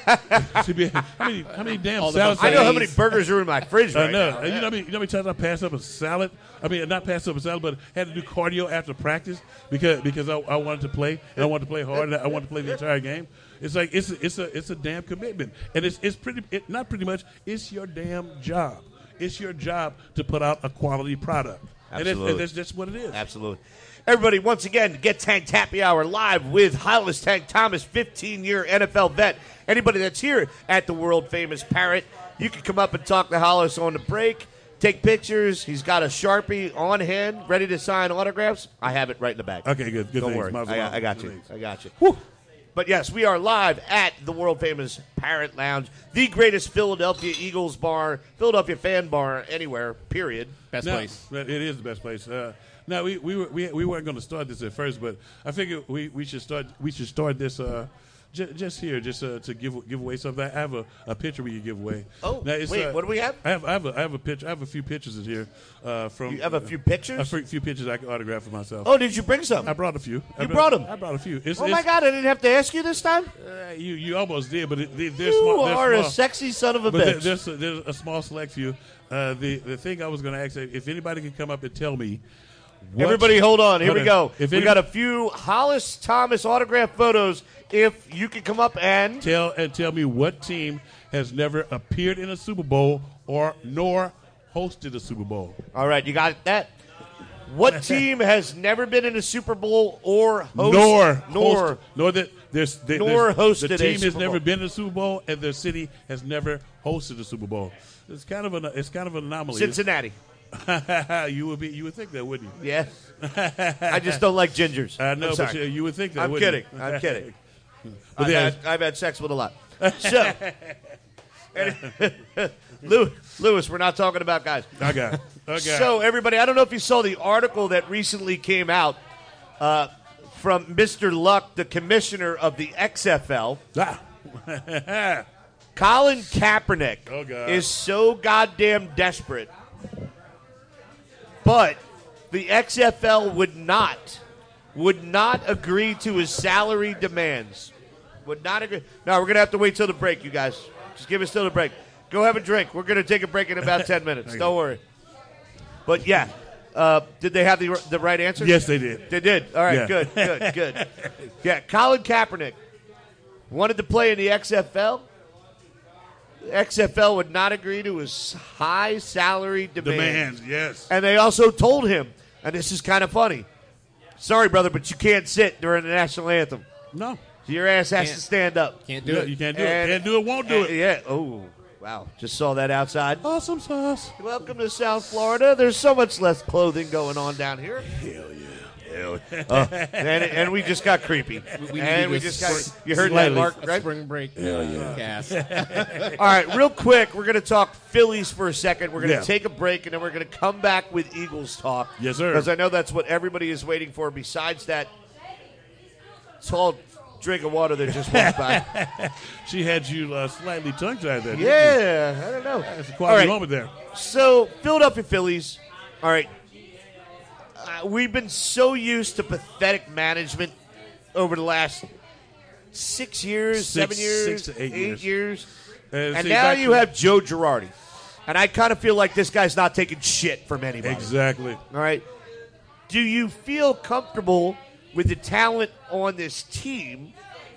how many damn All the salads I know how many Please. burgers are in my fridge right no, now. you know how many times I passed up a salad? I mean, not passed up a salad, but had to do cardio after practice because I wanted to play and I wanted to play hard and I wanted to play the entire game. It's like it's a damn commitment, and it's not pretty much. It's your damn job. It's your job to put out a quality product, Absolutely. and that's just what it is. Absolutely. Everybody, once again, Get Tanked Happy Hour live with Hollis Tank Thomas, 15-year NFL vet. Anybody that's here at the world-famous Parrot, you can come up and talk to Hollis on the break, take pictures. He's got a Sharpie on hand, ready to sign autographs. I have it right in the back. Okay, good. Don't things. worry. Might as I well. got Good you. things. I got you. Whew. But, yes, we are live at the world-famous Parrot Lounge, the greatest Philadelphia Eagles bar, Philadelphia fan bar anywhere, period. Best Now, place. It is the best place. Now we weren't going to start this at first, but I figured we should start this just here, to give away something. I have a picture we can give away. Oh, now, it's, wait, what do we have? I have a picture. I have a few pictures in here. From You have a few pictures? a few pictures I can autograph for myself. Oh, did you bring some? I brought a few. You brought 'em? I brought a few. Oh, my God, I didn't have to ask you this time? You almost did, but they're You small. They're are a small. sexy son of a But bitch. there's a small select few. The thing I was going to ask, if anybody can come up and tell me. Everybody, hold on. Here Hold we on. go. If We any- got a few Hollis Thomas autograph photos. If you could come up and Tell me what team has never appeared in a Super Bowl nor hosted a Super Bowl. all right, you got that. What team has never been in a Super Bowl or Nor hosted the a team has Super never Bowl. been in a Super Bowl and their city has never hosted a Super Bowl. It's kind of an anomaly. Cincinnati? you would think that, wouldn't you? Yes. I just don't like gingers. I know, I'm but sorry. you would think that. I'm wouldn't kidding. you? I'm kidding. But yeah, I've had sex with a lot. So, Lewis, we're not talking about guys. I got it. So, everybody, I don't know if you saw the article that recently came out from Mr. Luck, the commissioner of the XFL. Colin Kaepernick Oh, God. is so goddamn desperate, but the XFL would not agree to his salary demands. Would not agree. No, we're going to have to wait till the break, you guys. Just give us till the break. Go have a drink. We're going to take a break in about 10 minutes. Don't worry. But, yeah, did they have the right answer? Yes, they did. They did. All right, Yeah. good. Yeah, Colin Kaepernick wanted to play in the XFL. The XFL would not agree to his high salary demands. Yes. And they also told him, and this is kind of funny, sorry, brother, but you can't sit during the national anthem. No. Your ass has Can't. to stand up. Can't do it. You can't do it. Can't do it. Won't do it. Yeah. Oh. Wow, just saw that outside. Awesome sauce. Welcome to South Florida. There's so much less clothing going on down here. Hell yeah. And we just got creepy. We just got. You heard that, slightly. Mark? A Right? spring break cast. All right, real quick, we're going to talk Phillies for a second. We're going to Yeah. take a break, and then we're going to come back with Eagles talk. Yes, sir. Because I know that's what everybody is waiting for. Besides that tall drink of water that just walked by. She had you slightly tongue-tied there. didn't you? Yeah, I don't know. That's a All quality right. moment there. So, Philadelphia Phillies, all right, we've been so used to pathetic management over the last 6 years, 7 years, 6 to 8 8 years. And And see, now back you to- have Joe Girardi. And I kind of feel like this guy's not taking shit from anybody. Exactly. All right. Do you feel comfortable with the talent on this team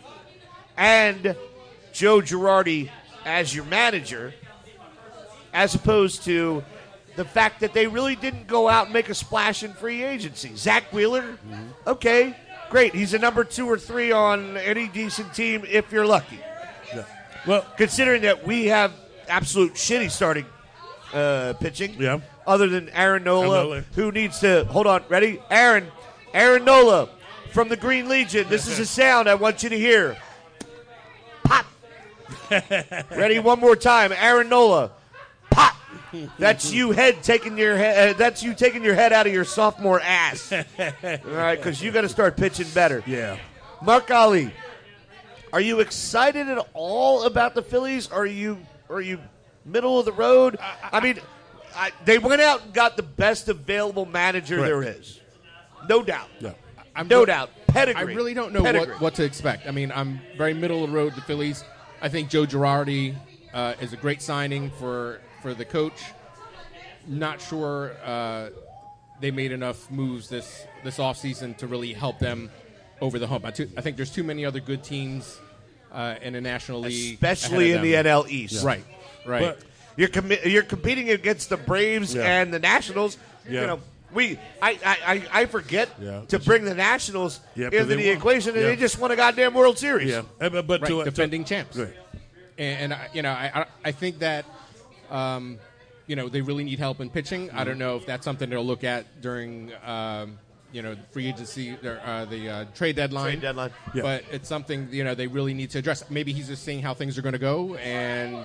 and Joe Girardi as your manager, as opposed to the fact that they really didn't go out and make a splash in free agency? Zach Wheeler, okay, great. He's a number 2 or 3 on any decent team if you're lucky. Yeah. Well, Considering that we have absolute shitty starting pitching, Yeah. other than Aaron Nola, Nola. who needs to hold on. Ready, Aaron Nola from the Green Legion. This is a sound I want you to hear. Pop. Ready, one more time. Aaron Nola. Pop. That's you taking your head out of your sophomore ass. All right, because you got to start pitching better. yeah. Mark Ali, are you excited at all about the Phillies? Are you middle of the road? I mean, they went out and got the best available manager Right. there is, no doubt. Yeah. No doubt. Pedigree. I really don't know Pedigree. what to expect. I mean, I'm very middle of the road. The Phillies. I think Joe Girardi is a great signing for the coach. Not sure they made enough moves this offseason to really help them over the hump. I think there's too many other good teams in the National League, especially in ahead the of them. NL East. Right. But You're competing against the Braves Yeah. and the Nationals. Yeah. You know, I forget Yeah. to bring the Nationals Yeah, 'cause into they the won. equation, and Yeah. they just won a goddamn World Series. yeah. But Right, to defending champs. Right. And I think that they really need help in pitching. I don't know if that's something they'll look at during free agency, the trade deadline. Trade deadline. Yeah. But it's something they really need to address. Maybe he's just seeing how things are going to go, and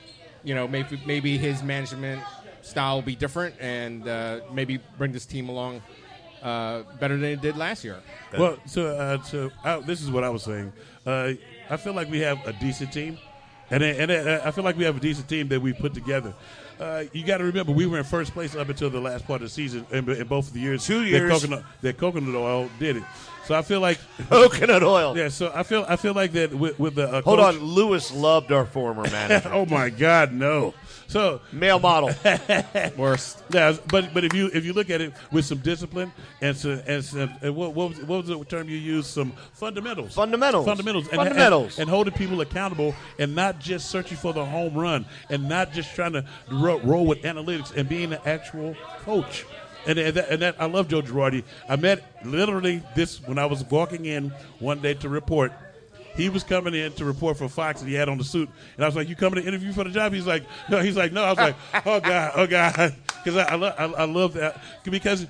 maybe his management style will be different, and maybe bring this team along better than it did last year. Well, this is what I was saying. I feel like we have a decent team, and I feel like we have a decent team that we put together. You got to remember, we were in first place up until the last part of the season in both of the years. 2 years. That coconut oil did it. So I feel like, Coconut oil. yeah. So I feel like that with the Hold coach- on, Lewis loved our former manager. Oh my God, no. So Male model. Worst. yeah, but if you look at it with some discipline and what was the term you used? Some fundamentals. Fundamentals. And holding people accountable and not just searching for the home run and not just trying to roll with analytics and being an actual coach. And that I love Joe Girardi. I met literally this when I was walking in one day to report. He was coming in to report for Fox, and he had on the suit. And I was like, "You coming to interview for the job?" He's like, "No." He's like, "No." I was like, "Oh God," because I love that because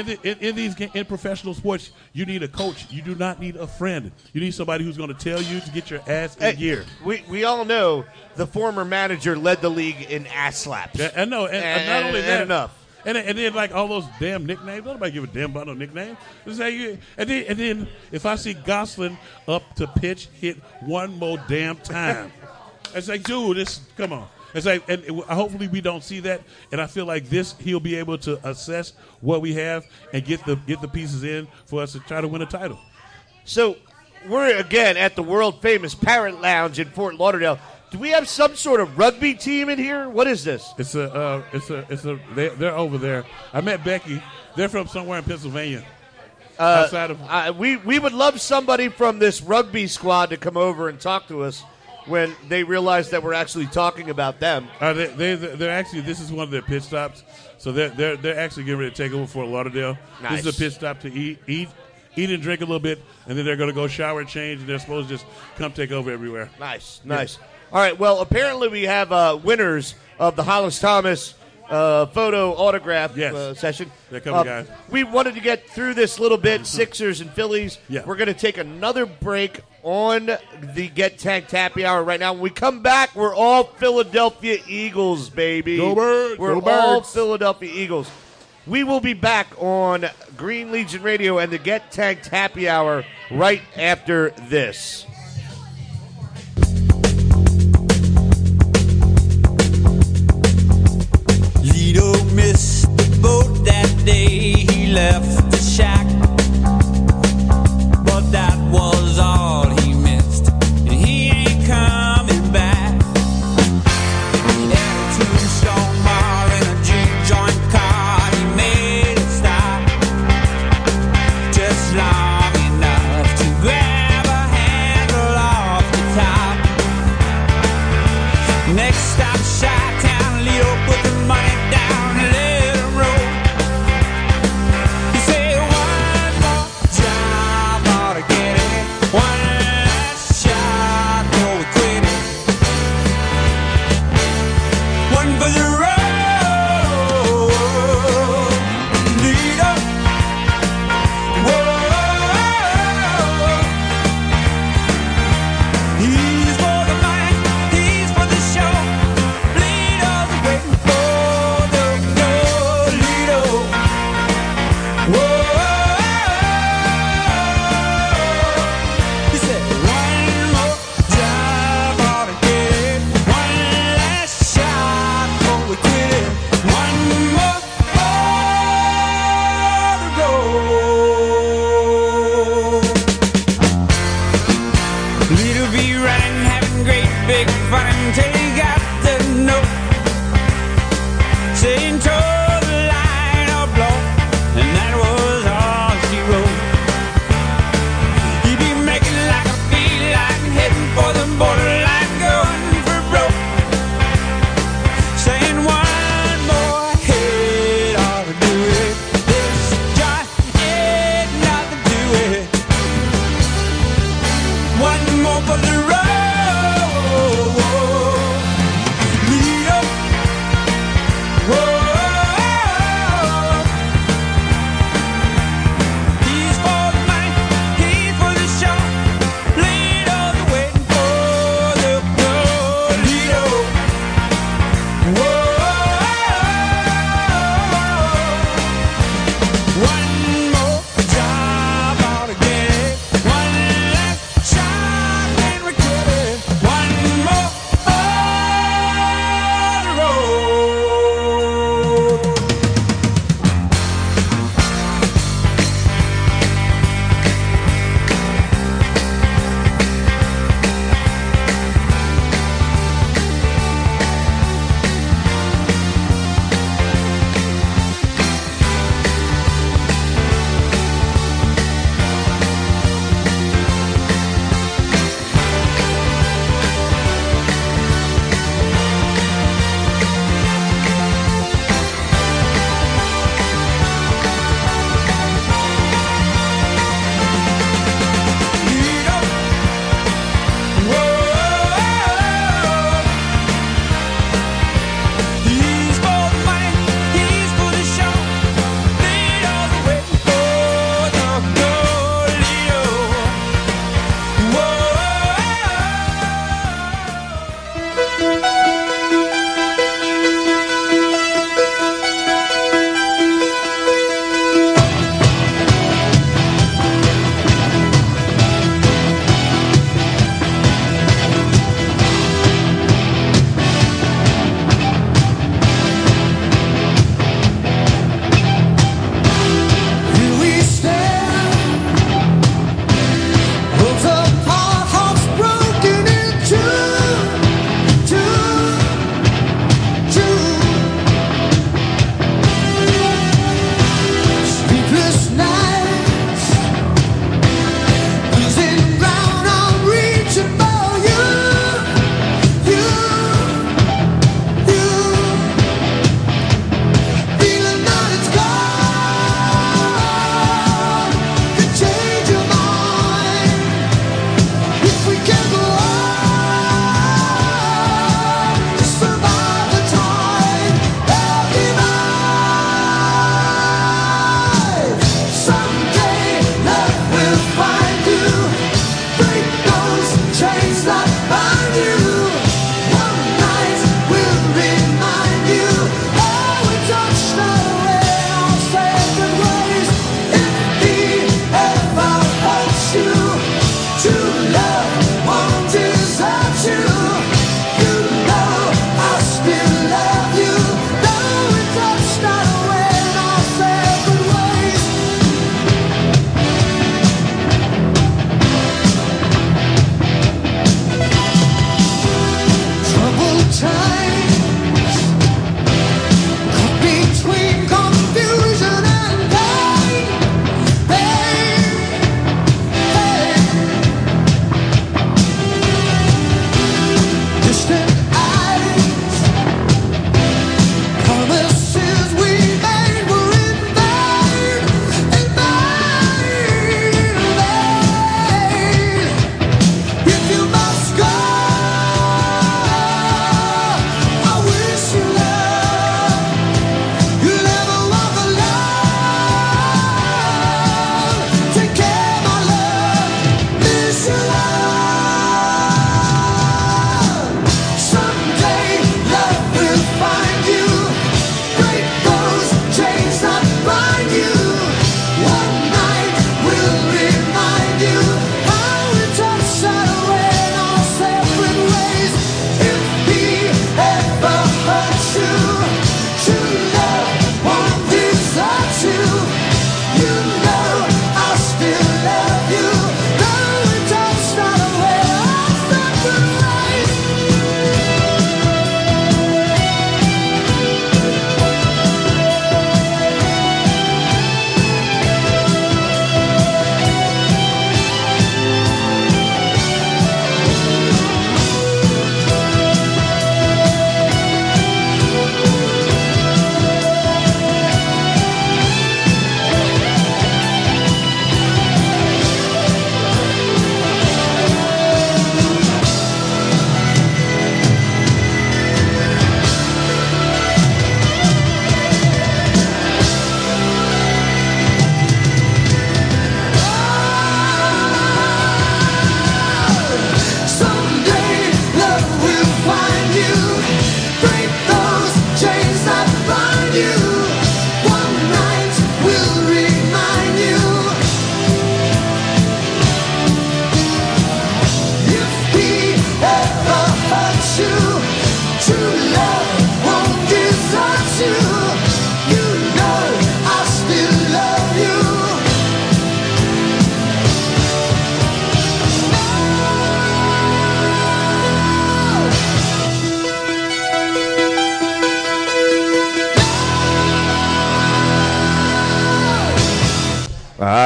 in professional sports, you need a coach. You do not need a friend. You need somebody who's going to tell you to get your ass in gear. We all know the former manager led the league in ass slaps. Yeah, I know, and not only and that, enough. And then like all those damn nicknames. Nobody give a damn about no nickname. It's like and then if I see Gosselin up to pitch hit one more damn time, it's like, dude, come on. It's like, and hopefully we don't see that. And I feel like he'll be able to assess what we have and get the pieces in for us to try to win a title. So we're again at the world famous Parrot Lounge in Fort Lauderdale. Do we have some sort of rugby team in here? What is this? They're over there. I met Becky. They're from somewhere in Pennsylvania. Outside of We would love somebody from this rugby squad to come over and talk to us when they realize that we're actually talking about them. They're actually, this is one of their pit stops. So they're actually getting ready to take over Fort Lauderdale. Nice. This is a pit stop to eat and drink a little bit, and then they're going to go shower and change, and they're supposed to just come take over everywhere. Nice. All right, well, apparently we have winners of the Hollis Thomas photo autograph session. They're coming, guys. We wanted to get through this little bit, Sixers and Phillies. Yeah. We're going to take another break on the Get Tanked Happy Hour right now. When we come back, we're all Philadelphia Eagles, baby. Go Birds. We're Go all Birds. Philadelphia Eagles. We will be back on Green Legion Radio and the Get Tanked Happy Hour right after this. Lido missed the boat that day. He left the shack, but that was all he missed, and he ain't coming back. He had a tombstone bar and a juke joint car. He made it stop just long enough to grab a handle off the top. Next stop, Chi-Town. Leo put the money down and let it roll. He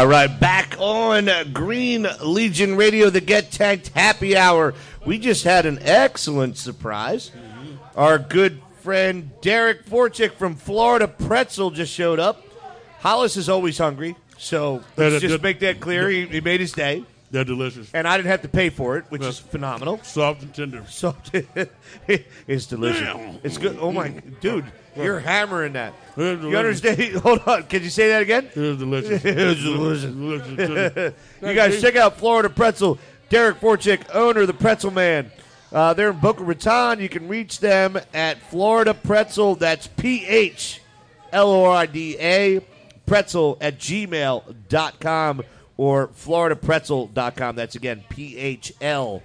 All right, back on Green Legion Radio, the Get Tanked Happy Hour. We just had an excellent surprise. Our good friend Derek Forchick from Florida Pretzel just showed up. Hollis is always hungry, so let's just make that clear. He made his day. They're delicious. And I didn't have to pay for it, which is phenomenal. Soft and tender. Soft. It's delicious. It's good. Oh, my. Dude, you're hammering that. You understand? Hold on. Can you say that again? It is delicious. It's delicious. You guys check out Florida Pretzel. Derek Forchick, owner of the Pretzel Man. They're in Boca Raton. You can reach them at Florida Pretzel. That's PHLORIDA pretzel at gmail.com or floridapretzel.com. That's again PHLORIDA.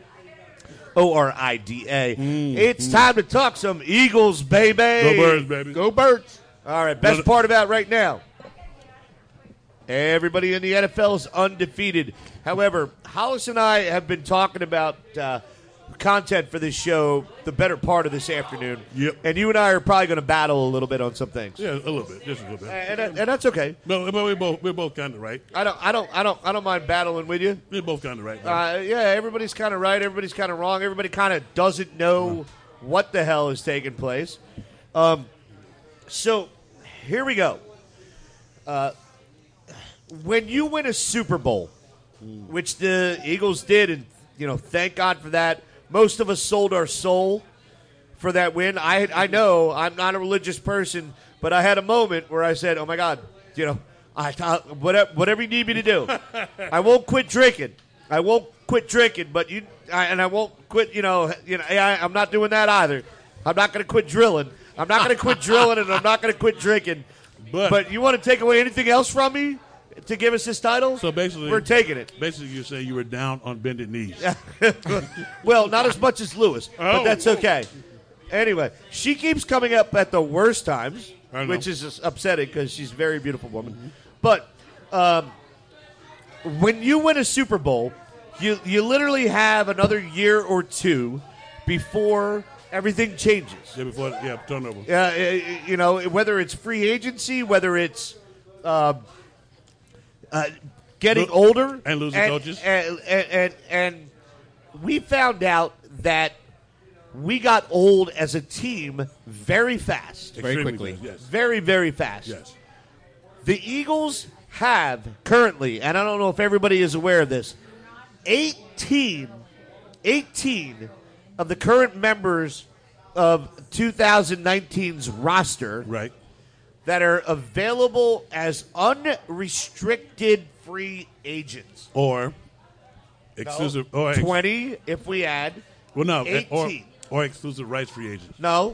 It's time to talk some Eagles, baby. Go Birds, baby. Go Birds. All right, best part about right now. Everybody in the NFL is undefeated. However, Hollis and I have been talking about content for this show the better part of this afternoon. Yep. And you and I are probably going to battle a little bit on some things. Yeah, a little bit, just a little bit. And that's okay. But we're both kind of right. I don't mind battling with you. We're both kind of right. Yeah, everybody's kind of right. Everybody's kind of wrong. Everybody kind of doesn't know what the hell is taking place. So here we go. When you win a Super Bowl, which the Eagles did, and thank God for that. Most of us sold our soul for that win. I know I'm not a religious person, but I had a moment where I said, "Oh my God, I thought whatever you need me to do, I won't quit drinking. I won't quit drinking, but I won't quit. I'm not doing that either. I'm not going to quit drilling. I'm not going to quit drilling, and I'm not going to quit drinking. But you want to take away anything else from me to give us this title? So basically, we're taking it. Basically, you're saying you were down on bended knees. Well, not as much as Lewis, but that's okay. Anyway, she keeps coming up at the worst times, which is just upsetting because she's a very beautiful woman. But when you win a Super Bowl, you literally have another year or two before everything changes. Turnover. Whether it's free agency, whether it's getting older and losing coaches, and we found out that we got old as a team very fast, very quickly, yes. Very, very fast. Yes. The Eagles have currently, and I don't know if everybody is aware of this, 18 of the current members of 2019's roster, right, that are available as unrestricted free agents. Or exclusive. No, or 20 if we add. Well, no. 18. Or exclusive rights free agents. No.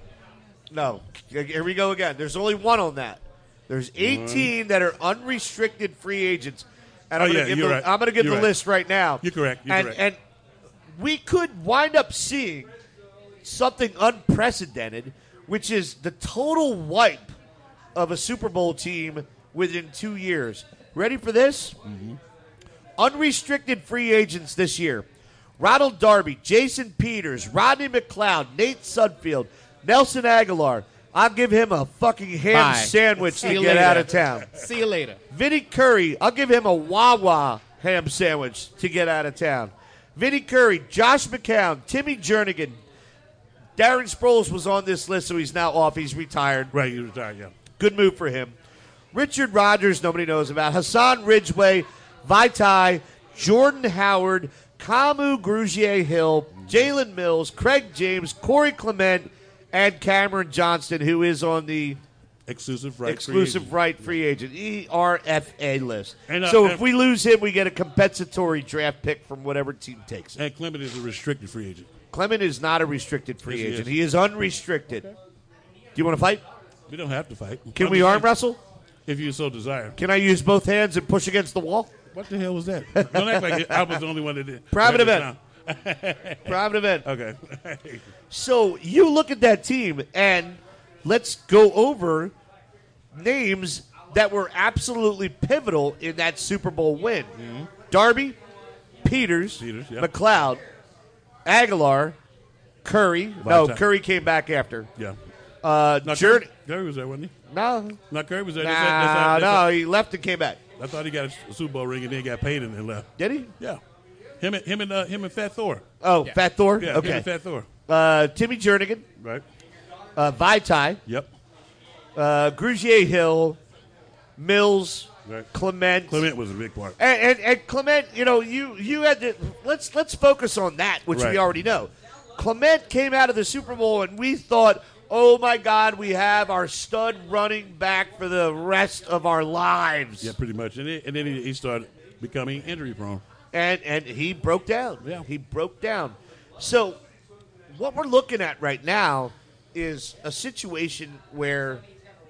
Here we go again. There's only one on that. There's 18 that are unrestricted free agents. And I'm going to give the list right now. You're correct. And we could wind up seeing something unprecedented, which is the total wipe of a Super Bowl team within 2 years. Ready for this? Mm-hmm. Unrestricted free agents this year. Ronald Darby, Jason Peters, Rodney McLeod, Nate Sudfeld, Nelson Aguilar. I'll give him a fucking ham sandwich to get out of town. See you later. Vinny Curry, I'll give him a Wawa ham sandwich to get out of town. Vinny Curry, Josh McCown, Timmy Jernigan. Darren Sproles was on this list, so he's now off. He's retired. Right, he's retired, yeah. Good move for him. Richard Rodgers, nobody knows about. Hassan Ridgeway, Vaitai, Jordan Howard, Kamu Grugier-Hill, Jalen Mills, Craig James, Corey Clement, and Cameron Johnston, who is on the exclusive right free agent, ERFA list. And, so if we lose him, we get a compensatory draft pick from whatever team takes it. And Clement is a restricted free agent. Clement is not a restricted free agent. He is unrestricted. Okay. Do you want to fight? We don't have to fight. Can we arm wrestle? If you so desire. Can I use both hands and push against the wall? What the hell was that? Don't act like I was the only one that did. Private event. Private event. Okay. So you look at that team, and let's go over names that were absolutely pivotal in that Super Bowl win. Mm-hmm. Darby, Peters, yep. McLeod, Aguilar, Curry. No, Curry came back after. Yeah. Curry was there, wasn't he? No. Not Curry was there. No, he left and came back. I thought he got a Super Bowl ring and then got paid and then left. Did he? Yeah. Him and Fat Thor. Oh, Fat Thor? Yeah, him Okay. and Fat Thor. Timmy Jernigan, Right. Vaitai, Yep. Grugier Hill, Mills, Right. Clement. Clement was a big part. And Clement, you had to let's focus on that, which Right. we already know. Clement came out of the Super Bowl, and we thought, oh my God, we have our stud running back for the rest of our lives. Yeah, pretty much. And then he started becoming injury prone. And he broke down. Yeah. He broke down. So what we're looking at right now is a situation where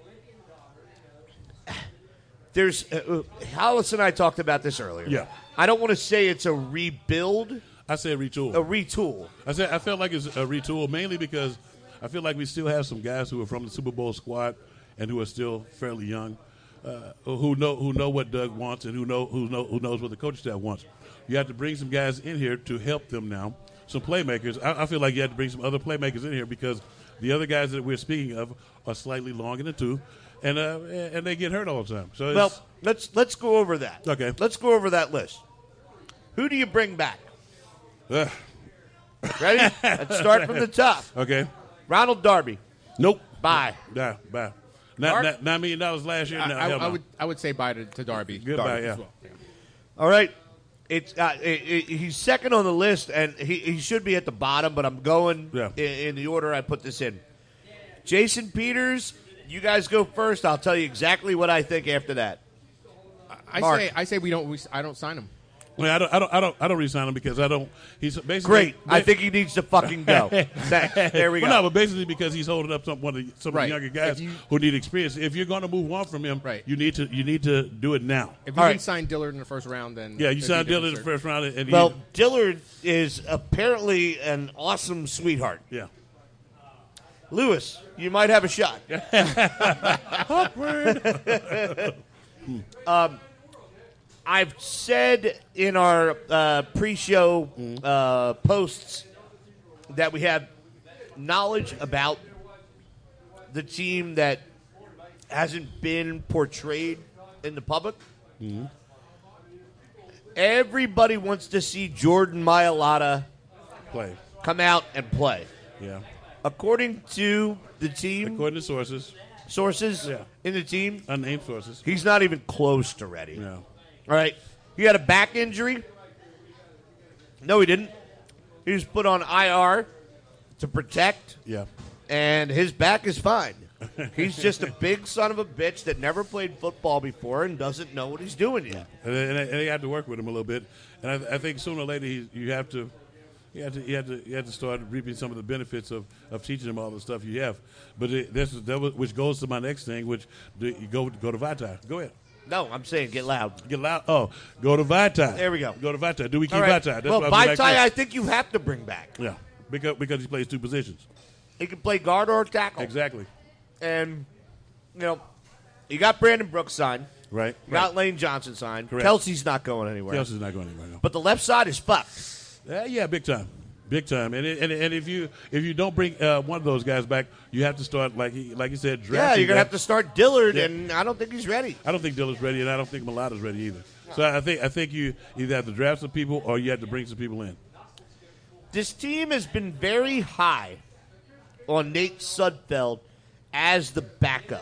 there's Hollis and I talked about this earlier. Yeah. I don't want to say it's a rebuild, I said retool. a retool. I felt like it's a retool mainly because I feel like we still have some guys who are from the Super Bowl squad and who are still fairly young, who know what Doug wants and who knows what the coaching staff wants. You have to bring some guys in here to help them now. Some playmakers. I feel like you have to bring some other playmakers in here because the other guys that we're speaking of are slightly long in the tooth, and they get hurt all the time. So Well, let's go over that. Okay. Let's go over that list. Who do you bring back? Ugh. Ready? Let's start from the top. Okay. Ronald Darby. Nope. Bye. Bye. Mark? Not $9 million last year. No, hell no. I would say bye to Darby. Goodbye, Darby yeah. as well. All right. It's he's second on the list, and he should be at the bottom, but I'm going in the order I put this in. Jason Peters, you guys go first. I'll tell you exactly what I think after that. Mark. I say I don't sign him. Well, I don't resign him because I don't. He's basically Great. I think he needs to fucking go. There we go. Well, no, but basically because he's holding up some of the Right. younger guys If you- who need experience. If you're going to move on from him, Right. you need to do it now. If you All didn't right. sign Dillard in the first round, then Yeah, you it'd be signed a different Dillard in the story. first round, and Well, Dillard is apparently an awesome sweetheart. yeah. Lewis, you might have a shot. I've said in our pre-show posts that we have knowledge about the team that hasn't been portrayed in the public. Everybody wants to see Jordan Mailata Play. come out and play. Yeah. According to the team According to sources, sources Yeah. in the team, unnamed sources. he's not even close to ready. Yeah. All right. He had a back injury. No, he didn't. He was put on IR to protect, Yeah. and his back is fine. He's just a big son of a bitch that never played football before and doesn't know what he's doing yet. And they had to work with him a little bit. And I think sooner or later you have to start reaping some of the benefits of teaching him all the stuff you have. But which goes to my next thing, which you go to Vaitai. Go ahead. No, I'm saying get loud. Get loud. Oh, go to Vaitai. There we go. Go to Vaitai. Do we keep All right. Vaitai? That's Well, what I was Vaitai, like I think you have to bring back. yeah, because he plays two positions. He can play guard or tackle. Exactly. And, you got Brandon Brooks signed. Right. You got Lane Johnson signed. Correct. Kelsey's not going anywhere. Kelsey's not going anywhere. No. But the left side is fucked. Yeah, big time. Big time. And if you don't bring one of those guys back, you have to start like you said, drafting. Yeah, you're going to guys. have to start Dillard, Yeah. and I don't think he's ready. I don't think Dillard's ready, and I don't think Mulata's ready either. So I think you either have to draft some people or you have to bring some people in. This team has been very high on Nate Sudfeld as the backup.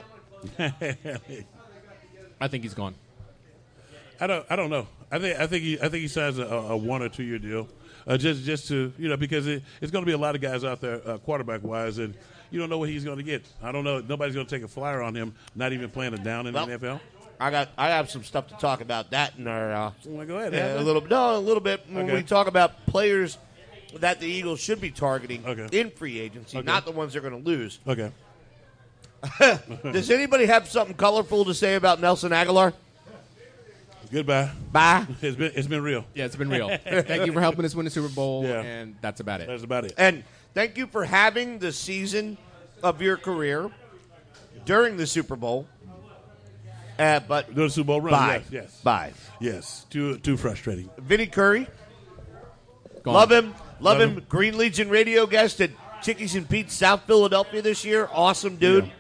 I think he's gone. I don't know. I think he signs a 1 or 2 year deal, just to because it's going to be a lot of guys out there quarterback wise, and you don't know what he's going to get. I don't know. Nobody's going to take a flyer on him not even playing a down in Well, the NFL. I have some stuff to talk about that in our Well, go ahead. a little bit when Okay. we talk about players that the Eagles should be targeting Okay. in free agency, Okay. not the ones they're going to lose. Okay. Does anybody have something colorful to say about Nelson Aguilar? Goodbye. Bye. It's been real. Yeah, it's been real. Thank you for helping us win the Super Bowl, Yeah. and that's about it. That's about it. And thank you for having the season of your career during the Super Bowl. But Do the Super Bowl run. bye. Yes. Bye. Yes. Too frustrating. Vinny Curry. Gone. Love him. Love Love him. him. Green Legion radio guest at Chickies and Pete's, South Philadelphia this year. Awesome dude. Yeah.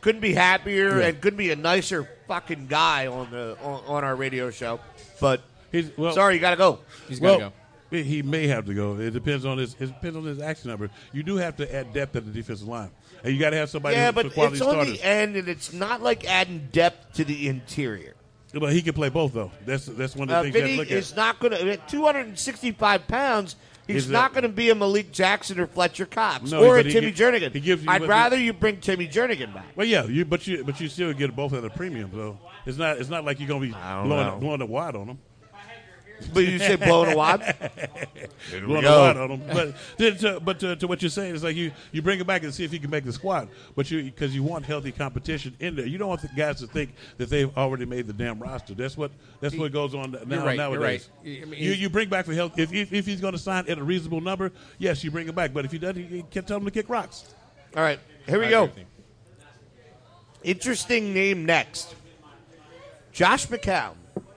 couldn't be happier Yeah. and couldn't be a nicer fucking guy on our radio show. But sorry, you got to go. He's got to go. He may have to go. It depends on his action number. You do have to add depth at the defensive line, and you got to have somebody Yeah, who's but for quality it's on starters. the end, and it's not like adding depth to the interior. But he can play both, though. That's one of the things you have to Vinny look is at. not going to, at 265 pounds, he's Is not that- going to be a Malik Jackson or Fletcher Cox No, or a but Timmy he Jernigan. gives you I'd what rather you bring Timmy Jernigan back. Well, yeah, but you still get both at a premium, though. It's not like you're going to be I don't know. blowing the wad on them. But you said blowing a wad? Blowing the wad on them. But to what you're saying, it's like you bring him back and see if he can make the squad. But because you want healthy competition in there. You don't want the guys to think that they've already made the damn roster. That's what goes on now, right, nowadays. you're right. I mean, You bring back for health. If he's going to sign at a reasonable number, yes, you bring him back. But if he doesn't, you can tell him to kick rocks. All right, here we I go. agree with you. Interesting name next. Josh McCown.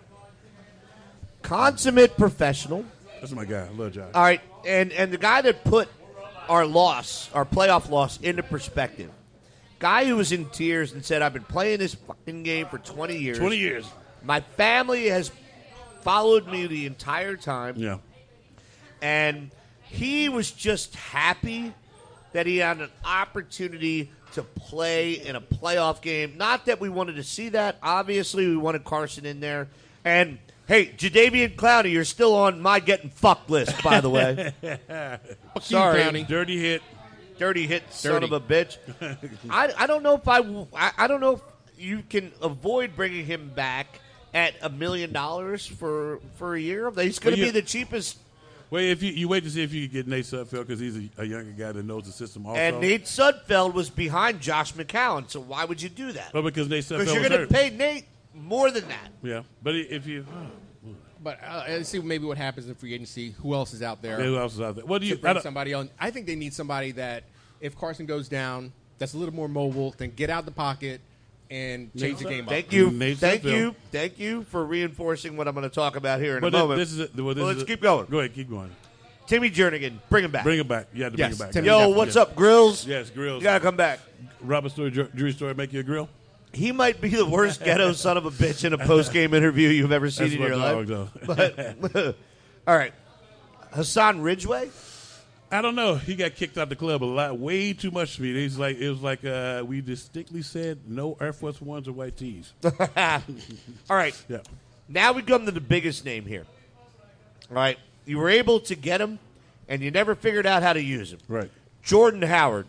Consummate professional. That's my guy. I love Josh. All right, and the guy that put our playoff loss, into perspective. Guy who was in tears and said, I've been playing this fucking game for 20 years. 20 years. My family has followed me the entire time. Yeah. And he was just happy that he had an opportunity to play in a playoff game. Not that we wanted to see that. Obviously, we wanted Carson in there. And, hey, Jadeveon Clowney, you're still on my getting fucked list, by the way. Sorry. Clowney. Dirty hit. Dirty hit, son Dirty. of a bitch. I don't know if I don't know if you can avoid bringing him back at $1 million for a year. He's going to Well, be the cheapest. Well, if you wait to see if you can get Nate Sudfeld because he's a younger guy that knows the system also. And Nate Sudfeld was behind Josh McCown, so why would you do that? Well, because Nate Sudfeld Because you're was going to hurt. pay Nate more than that. Yeah, but if you, But let's see maybe what happens in free agency. Who else is out there? who else is out there? What do To you? bring somebody on. I think they need somebody that, if Carson goes down, that's a little more mobile, then get out the pocket and change the game up. Thank you. Nate Thank Sudfeld. you. Thank you for reinforcing what I'm going to talk about here in But a moment. this is it. Well, let's keep going. Go ahead, keep going. Timmy Jernigan, bring him back. Bring him back. You have to Yes, bring him back. Timmy Yo, definitely. what's up, Grills? Yes, Grills. You got to come back. Robert Story, Drew Story, make you a grill. He might be the worst ghetto son of a bitch in a post-game interview you've ever seen That's in my your dog, life. though. But, all right. Hassan Ridgeway? I don't know. He got kicked out the club a lot, way too much for me. It was like we distinctly said no Air Force Ones or white tees. All right. Yeah. Now we come to the biggest name here. All right. You were able to get him, and you never figured out how to use him. Right. Jordan Howard.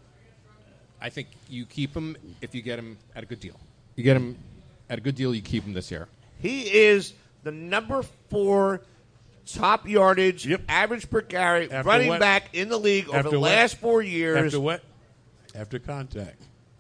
I think you keep him if you get him at a good deal. You get him at a good deal, you keep him this year. He is the number 4 top yardage, Yep. average per carry, After running what? back in the league over After the what? last 4 years. After what? After contact.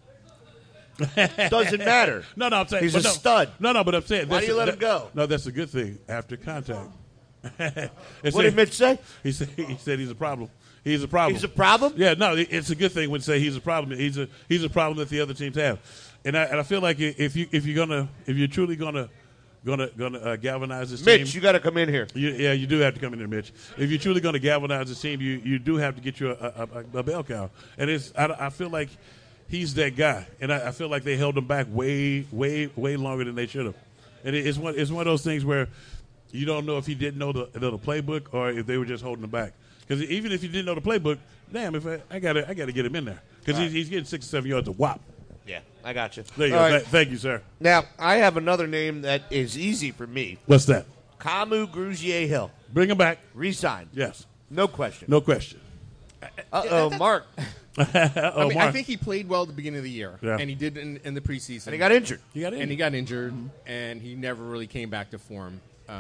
Doesn't matter. No, I'm saying He's but a no. stud. No, but I'm saying Why that's do you let that- him go? No, that's a good thing. After contact. What did Mitch say? He said he's a problem. He's a problem. He's a problem? Yeah, no, it's a good thing when say he's a problem. He's a problem that the other teams have, and I feel like if you're truly gonna galvanize this Mitch, team, you got to come in here. you do have to come in there, Mitch. If you're truly going to galvanize this team, you do have to get you a bell cow, and I feel like he's that guy, and I feel like they held him back way longer than they should have, and it's one of those things where you don't know if he didn't know the playbook or if they were just holding him back. Because even if he didn't know the playbook, damn, if I gotta get him in there because he's getting 6 or 7 yards a whop. Yeah, I got you. There you All go. right. Thank you, sir. Now, I have another name that is easy for me. What's that? Camu Grugier Hill. Bring him back. Resign. Yes, No question. no question. Uh-oh, Mark. I Mark. think he played well at the beginning of the year, Yeah. and he did in the preseason. And he got injured. You got it. and he got injured, and he never really came back to form.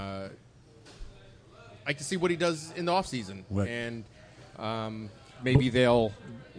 Like to see what he does in the offseason. Right. And maybe they'll,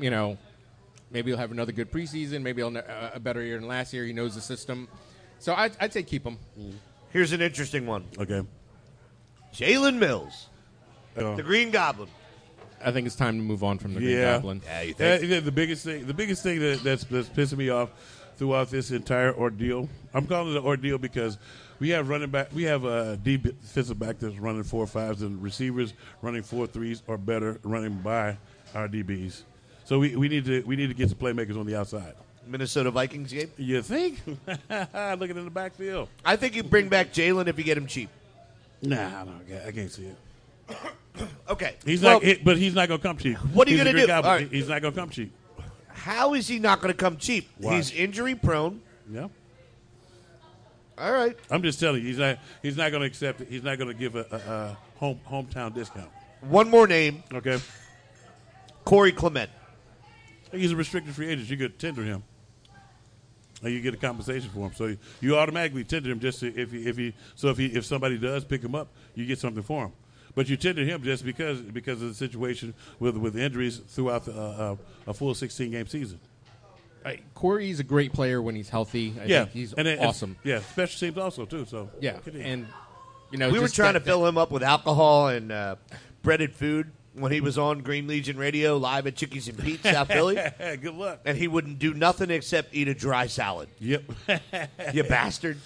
maybe he'll have another good preseason. Maybe he'll a better year than last year. He knows the system. So I'd say keep him. Here's an interesting one. Okay. Jalen Mills, Oh. the Green Goblin. I think it's time to move on from the Green Yeah. Goblin. you think? Yeah, the biggest thing that's pissing me off throughout this entire ordeal. I'm calling it an ordeal because we have running back, we have a defensive back that's running 4.5s and receivers running 4.3s or better, running by our DBs. So we need to get some playmakers on the outside. Minnesota Vikings game? You think? Looking in the backfield. I think you bring back Jalen if you get him cheap. Nah, I can't see it. Okay. He's Well, not, but he's not going to come cheap. What are you He's a gonna great do? guy, but All right. He's not going to come cheap. How is he not going to come cheap? Why? He's injury prone. Yeah. All right. I'm just telling you, he's not going to accept it. He's not going to give a hometown discount. One more name, Okay. Corey Clement. He's a restricted free agent. You could tender him, and you get a compensation for him. So you automatically tender him just to, if somebody does pick him up, you get something for him. But you tender him just because of the situation with injuries throughout a full 16-game season. Corey's a great player when he's healthy. I think he's awesome. Yeah, special teams also too. So Yeah, continue. and you know We were just trying that- to fill him up with alcohol and breaded food when he was on Green Legion Radio live at Chickies and Pete, South Philly. Good luck. And he wouldn't do nothing except eat a dry salad. Yep. You bastard.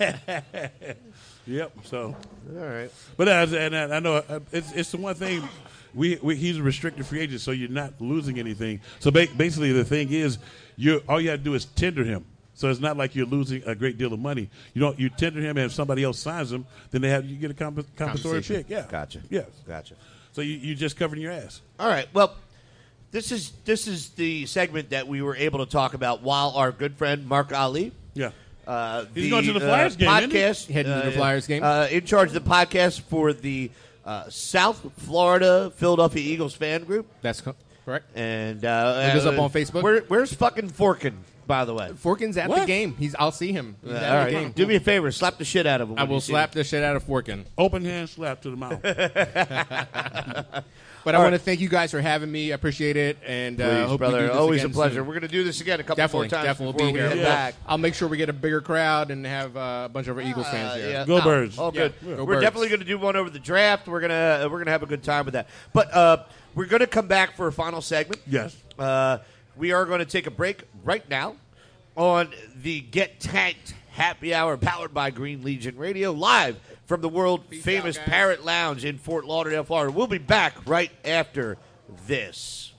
Yep. So, All right. but I know it's the one thing. He's a restricted free agent, so you're not losing anything. So basically, the thing is, all you have to do is tender him. So it's not like you're losing a great deal of money. You tender him, and if somebody else signs him, then you get a compensatory Compensation. pick. Yeah. Gotcha. Yes. Gotcha. So you just covering your ass. All right. Well, this is the segment that we were able to talk about while our good friend Mark Ali. Yeah. He's going to the Flyers game, isn't he? podcast, Heading to the Flyers game. in charge of the podcast for the South Florida Philadelphia Eagles fan group. That's correct. And Look us up on Facebook. Where's fucking Forkin, by the way? Forkin's at the What? game. I'll see him. He's All at the right. game. Do me a favor. Slap the shit out of him. I when will you see slap him. the shit out of Forkin. Open hand slap to the mouth. But I want to thank you guys for having me. I appreciate it, and Please, hope we brother. do this Always a again pleasure. soon. We're going to do this again a couple Definitely, more times definitely before will be we here. head Yeah. back. I'll make sure we get a bigger crowd and have a bunch of our Eagles fans here. Yeah. Go No, Birds. All good. Yeah. Go We're Birds. definitely going to do one over the draft. We're gonna have a good time with that. But we're going to come back for a final segment. Yes. We are going to take a break right now on the Get Tanked Happy Hour powered by Green Legion Radio live from the world famous out, guys. Parrot Lounge in Fort Lauderdale, Florida. We'll be back right after this.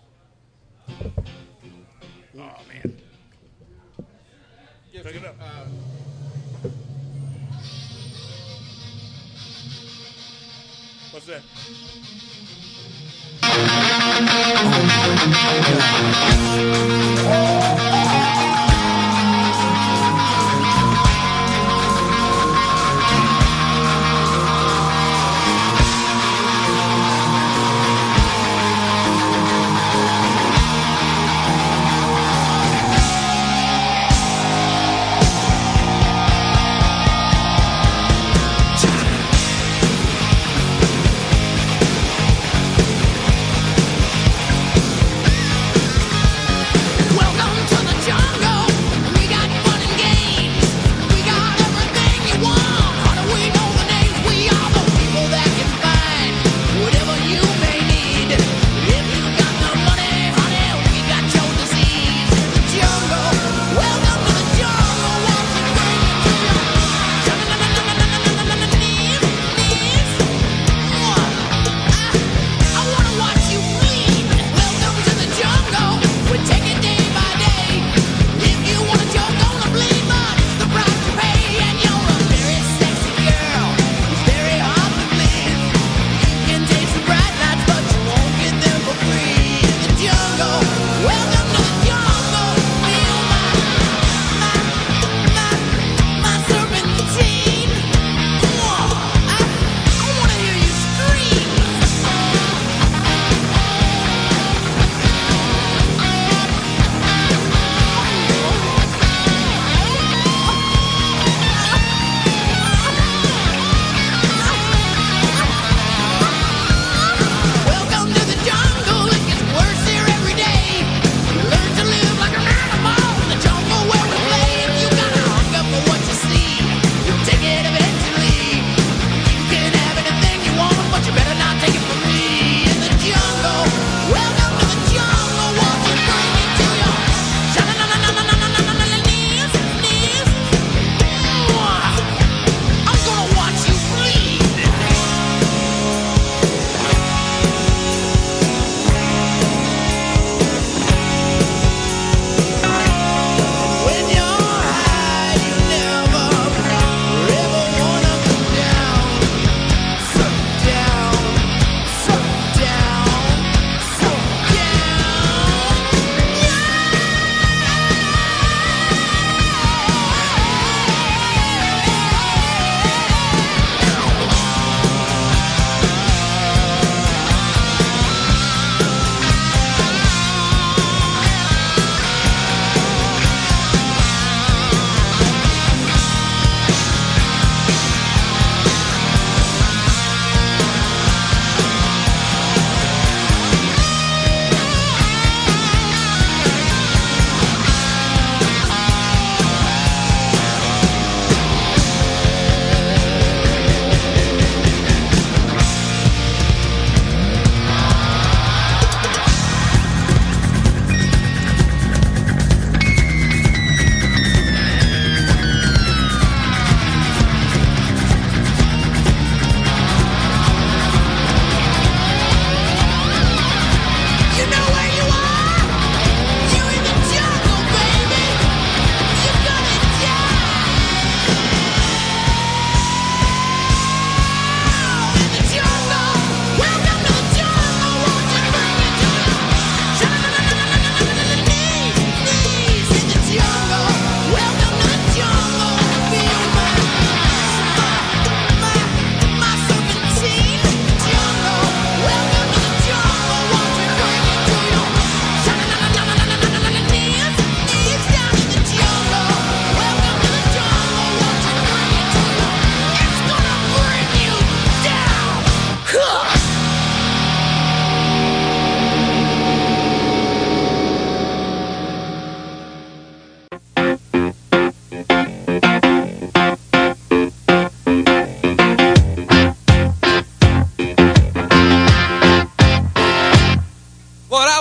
Check it out. What's that?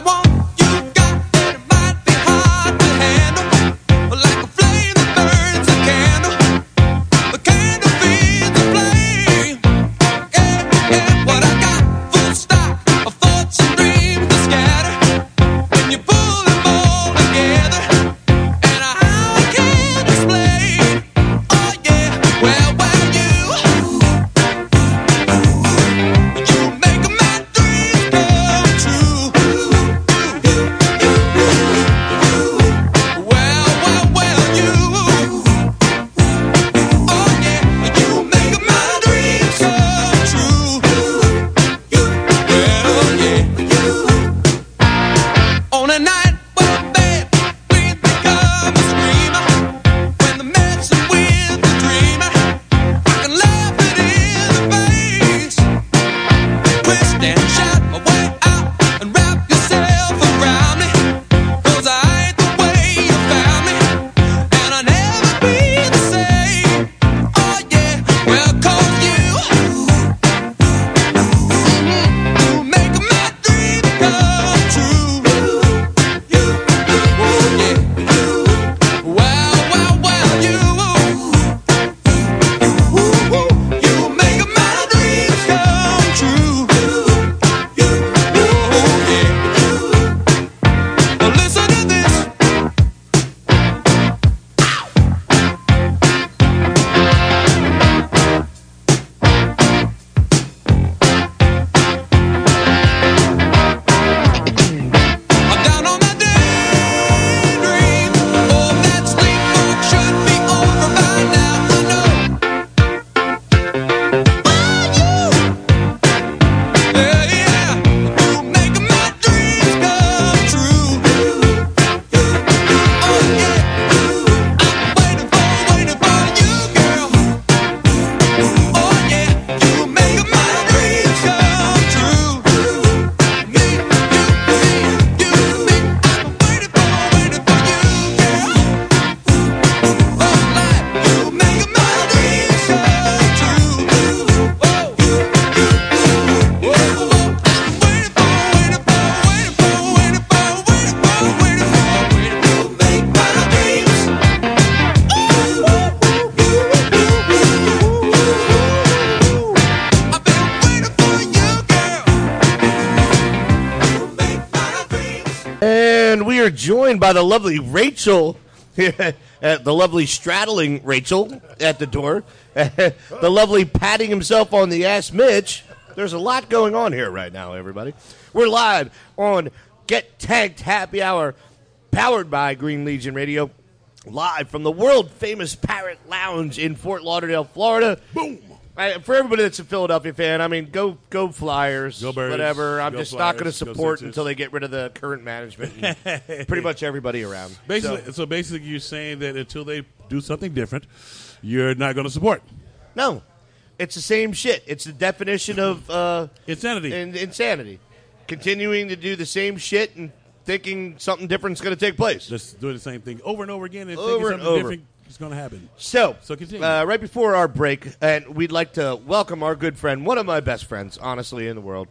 are joined by the lovely Rachel, the lovely straddling Rachel at the door, the lovely patting himself on the ass Mitch. There's a lot going on here right now, everybody. We're live on Get Tagged Happy Hour, powered by Green Legion Radio, live from the world-famous Parrot Lounge in Fort Lauderdale, Florida. Boom! For everybody that's a Philadelphia fan, I mean, go Flyers, go Birds, whatever. I'm go just Flyers, not going to support Sixers. until they get rid of the current management and pretty much everybody around. So basically, you're saying that until they do something different, you're not going to support. No, it's the same shit. It's the definition of Insanity. Insanity. Continuing to do the same shit and thinking something different is going to take place. Just doing the same thing over and over again and Over thinking and something over. different is going to happen. So continue. right before our break, and we'd like to welcome our good friend, one of my best friends, honestly, in the world.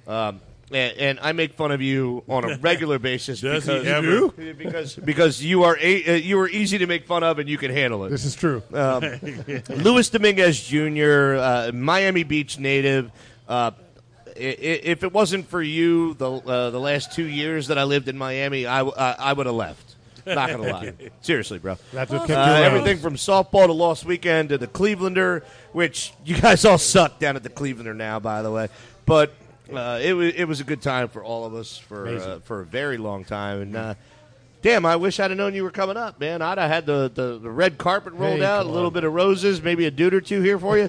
And I make fun of you on a regular basis Does he because ever? because you are easy to make fun of and you can handle it. This is true. Luis Dominguez Jr., Miami Beach native. If it wasn't for you, the last 2 years that I lived in Miami, I would have left. Not gonna lie, seriously, bro. That's what kept you around. Everything from softball to Lost Weekend to the Clevelander, which you guys all suck down at the Clevelander now, by the way. But it was a good time for all of us for a very long time. And damn, I wish I'd have known you were coming up, man. I'd have had the red carpet rolled out, a little bit of roses, maybe a dude or two here for you.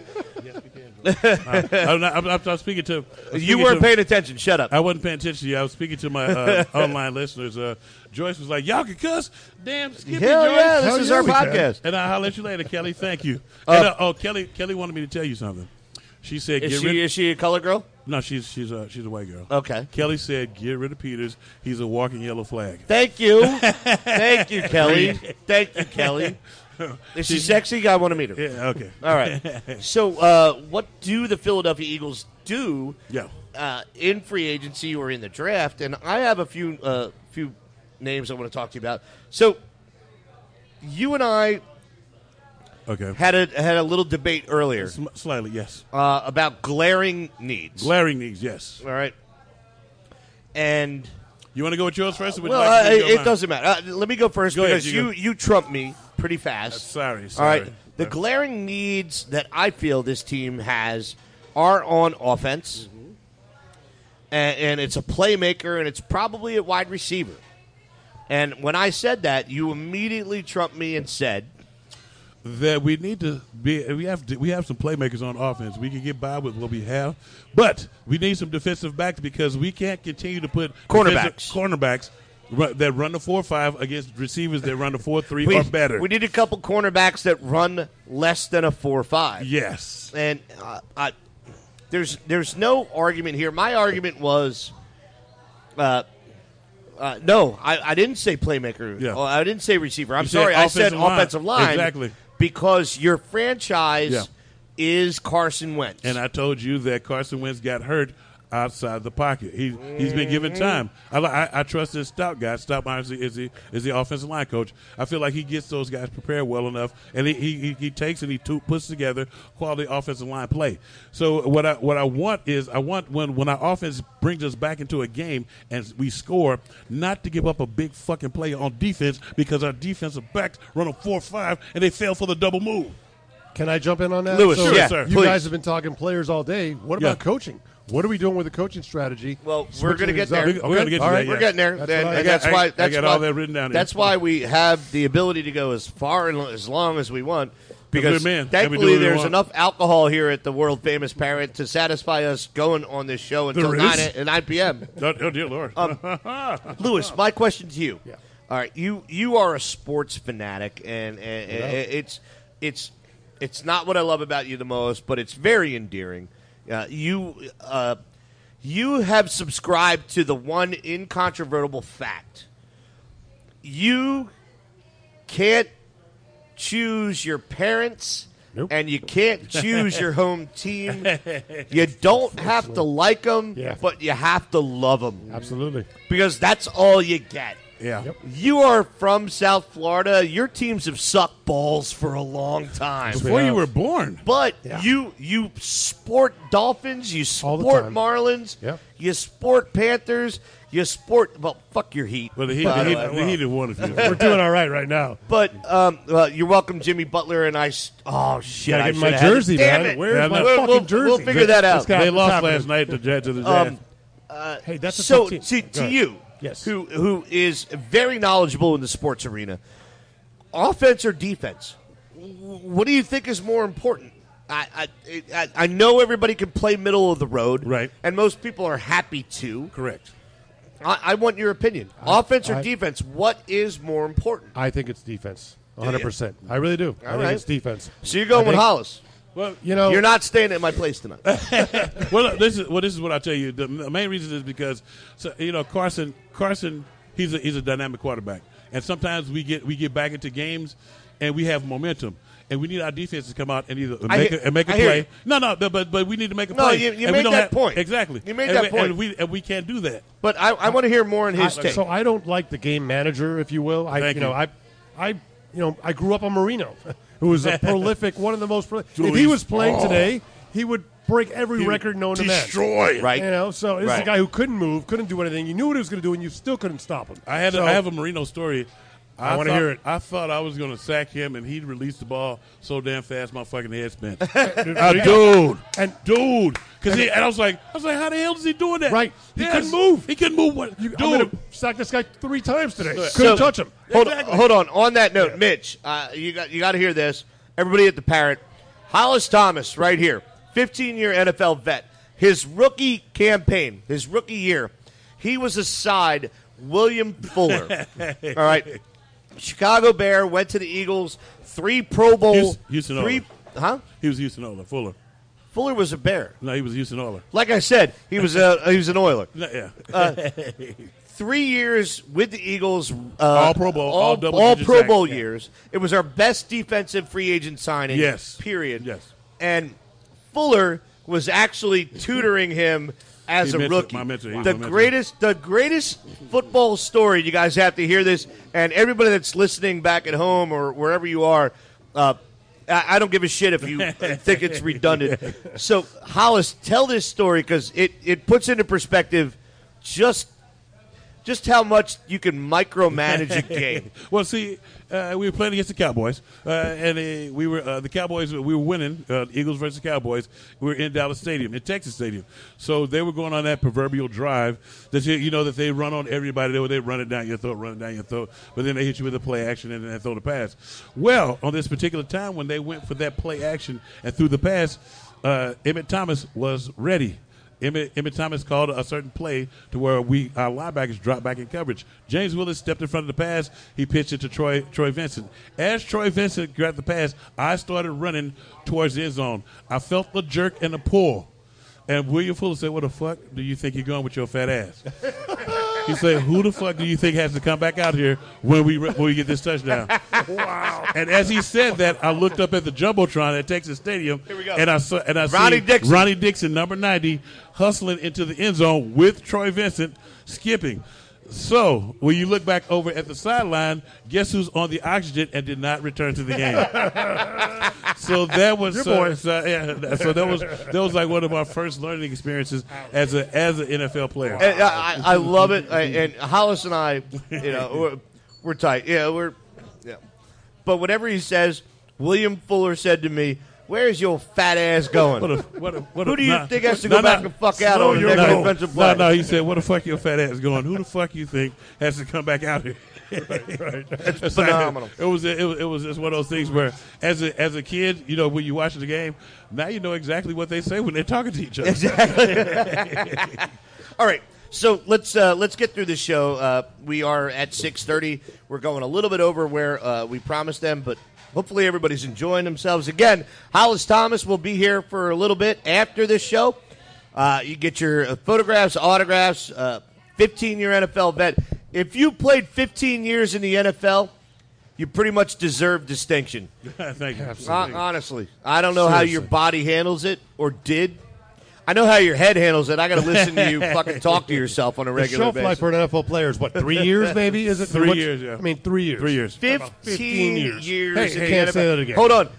I'm speaking to. You weren't paying attention. Shut up. I wasn't paying attention to you. I was speaking to my online listeners. Joyce was like, "Y'all can cuss, damn Skippy Hell Joyce." yeah, this Hell is yeah, our we can. podcast. And I'll let you later, Kelly. Thank you. Kelly wanted me to tell you something. She said, Is she a color girl? No, she's a white girl. Okay. Kelly said, "Get rid of Peters. He's a walking yellow flag." Thank you. Thank you, Kelly. Thank you, Kelly. Is she sexy? I want to meet her. Yeah, okay. All right. So, what do the Philadelphia Eagles do Yeah. in free agency or in the draft? And I have a few names I want to talk to you about. So, you and I Okay. had a little debate earlier Slightly, yes. about glaring needs. Glaring needs, yes. All right. And You want to go with yours first? Or would you well, like me to go it mine? doesn't matter. Let me go first Go ahead, because you you trumped me pretty fast. Sorry. All right. The glaring needs that I feel this team has are on offense, and it's a playmaker, and it's probably a wide receiver. And when I said that, you immediately trumped me and said, that we need to be. We have some playmakers on offense. We can get by with what we have, but we need some defensive backs because we can't continue to put cornerbacks that run the 4-5 against receivers that run the 4-3 or better. We need a couple cornerbacks that run less than a 4-5. Yes. And there's no argument here. My argument was, no, I didn't say playmaker. Yeah. I didn't say receiver. I'm You said sorry. I said offensive line. offensive line. Exactly. Because your franchise Yeah. is Carson Wentz. And I told you that Carson Wentz got hurt outside the pocket. He's been given time. I trust this Stout guy. Stout is the offensive line coach. I feel like he gets those guys prepared well enough, and he takes and he puts together quality offensive line play. So what I want is when our offense brings us back into a game and we score, not to give up a big fucking play on defense because our defensive backs run a 4-5 and they fail for the double move. Can I jump in on that? Lewis, So yeah, sir. You please. guys have been talking players all day. What about Yeah. coaching? What are we doing with the coaching strategy? Well, we're going to get there. We're gonna get to All that, right. yeah. We're getting there. That's And what I- that's I why. got That's all why, that written down here. That's why we have the ability to go as far and as long as we want. Because man. And we do thankfully, what we there's want. enough alcohol here at the world famous Parrot to satisfy us going on this show until There 9 is? 9 p.m. Oh, dear Lord. Lewis, my question to you. Yeah. All right, you are a sports fanatic, and it's not what I love about you the most, but it's very endearing. You have subscribed to the one incontrovertible fact: you can't choose your parents. Nope. And you can't choose your home team. You don't have to like them, Yeah. but you have to love them Absolutely. because that's all you get. Yeah. Yep. You are from South Florida. Your teams have sucked balls for a long time. Before you were born. But Yeah. you sport Dolphins, you All the sport time. Marlins, Yep. you sport Panthers, you sport, well, fuck your Heat. Well, the by the way. Heat have won a few. We're doing all right now. But you're welcome, Jimmy Butler, and I. Oh shit! Gotta I get my should've had it. jersey, Damn man. it. Where's Yeah, my no. fucking jersey? We'll figure that out. This guy- They lost happening? last night to the Jazz. Hey, that's a So tough team. to Go ahead. you, Yes. who is very knowledgeable in the sports arena, offense or defense? What do you think is more important? I know everybody can play middle of the road, Right. And most people are happy to. Correct. I want your opinion. Offense or I- defense? What is more important? I think it's defense. 100%. I really do. I All think right. it's defense. So you're going with think- Hollis. Well, You know, You're not staying at my place tonight. this is what I tell you. The main reason is because Carson he's a dynamic quarterback, and sometimes we get back into games and we have momentum. And we need our defense to come out and either make a I hear play. you. No, but we need to make a No, play. you And we made don't that have- point. Exactly. You made And that point. and we can't do that. But I want to hear more in his take. so I don't like the game manager, if you will. Thank you. I grew up on Marino, who was a prolific, one of the most. If he Julius. was playing today, he would break every record known to man. Destroy. Right. So this is Right. a guy who couldn't move, couldn't do anything. You knew what he was going to do, and you still couldn't stop him. I have a Marino story. I wanna hear it. I thought I was going to sack him, and he'd release the ball so damn fast, my fucking head spin. Dude, because and I was like, how the hell is he doing that? Right. He Yes. couldn't move. He couldn't move. What? I'm Dude, going to sack this guy 3 times today. Couldn't So- touch him. Hold on. On that note, Mitch, you got to hear this. Everybody at the Parrot, Hollis Thomas, right here, 15-year NFL vet. His rookie campaign, his rookie year, he was aside William Fuller. All right, Chicago Bear went to the Eagles, 3 Pro Bowl, Houston three, Oilers. huh? He was Houston Oiler. Fuller. Fuller was a Bear. No, he was Houston Oiler. Like I said, he was an Oiler. No, yeah. 3 years with the Eagles. All Pro Bowl, all all double-digit Pro sacks, Bowl yeah. years. It was our best defensive free agent signing. Yes. Period. Yes. And Fuller was actually tutoring him as a rookie. My mentor. He was The my mentor. the greatest football story. You guys have to hear this, and everybody that's listening back at home or wherever you are. I don't give a shit if you think it's redundant. So, Hollis, tell this story because it puts into perspective just how much you can micromanage a game. Well, see, we were playing against the Cowboys, and we were the Cowboys. We were winning, Eagles versus Cowboys. We were in Dallas Stadium, in Texas Stadium. So they were going on that proverbial drive that that they run on everybody. They run it down your throat, but then they hit you with a play action and then throw the pass. Well, on this particular time when they went for that play action and threw the pass, Emmett Thomas was ready. Emmett Thomas called a certain play to where our linebackers dropped back in coverage. James Willis stepped in front of the pass. He pitched it to Troy Vincent. As Troy Vincent grabbed the pass, I started running towards the end zone. I felt the jerk and the pull. And William Fuller said, "What the fuck do you think you're going with your fat ass?" He said, "Who the fuck do you think has to come back out here when we get this touchdown?" Wow! And as he said that, I looked up at the jumbotron at Texas Stadium, Here we go. and I Ronnie see Dixon. Ronnie Dixon, number 90, hustling into the end zone with Troy Vincent skipping. So when you look back over at the sideline, guess who's on the oxygen and did not return to the game? So that was so that was like one of our first learning experiences as an NFL player. And I love it. And Hollis and I, we're tight. Yeah. But whatever he says, William Fuller said to me, "Where's your fat ass going? Who do you think has to go back and fuck out on the next defensive play?" No, he said, "Where the fuck your fat ass going? Who the fuck you think has to come back out here?" Right. It's phenomenal. It was just one of those things where, as a kid, when you watch the game, now you know exactly what they say when they're talking to each other. Exactly. All right. So let's get through this show. We are at 6:30. We're going a little bit over where we promised them, but hopefully everybody's enjoying themselves. Again, Hollis Thomas will be here for a little bit after this show. You get your photographs, autographs, 15-year NFL vet. If you played 15 years in the NFL, you pretty much deserve distinction. Thank you. Honestly, I don't know how your body handles it or did. I know how your head handles it. I got to listen to you fucking talk to yourself on a The regular shelf basis. life for an NFL player is what, 3 years maybe? Is it 3 years? Yeah. I mean, 3 years. 3 years. 15 years. Hey, in I the can't NFL. say that again. Hold on.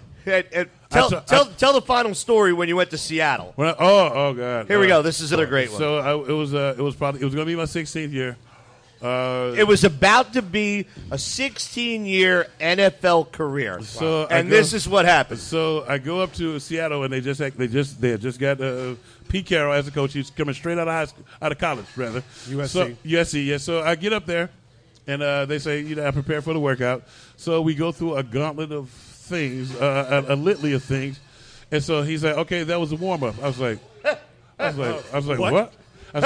Tell the final story when you went to Seattle. Oh God. Here we go. This is another great one. So it was going to be my 16th year. It was about to be a 16-year NFL career. So and this is what happened. So I go up to Seattle, and they had just got Pete Carroll as a coach. He's coming straight out of college, rather. USC. So, USC, yeah. So I get up there, and they say, I prepare for the workout. So we go through a gauntlet of things, a litany of things. And so he's like, "Okay, that was a warm up." I was like, what? I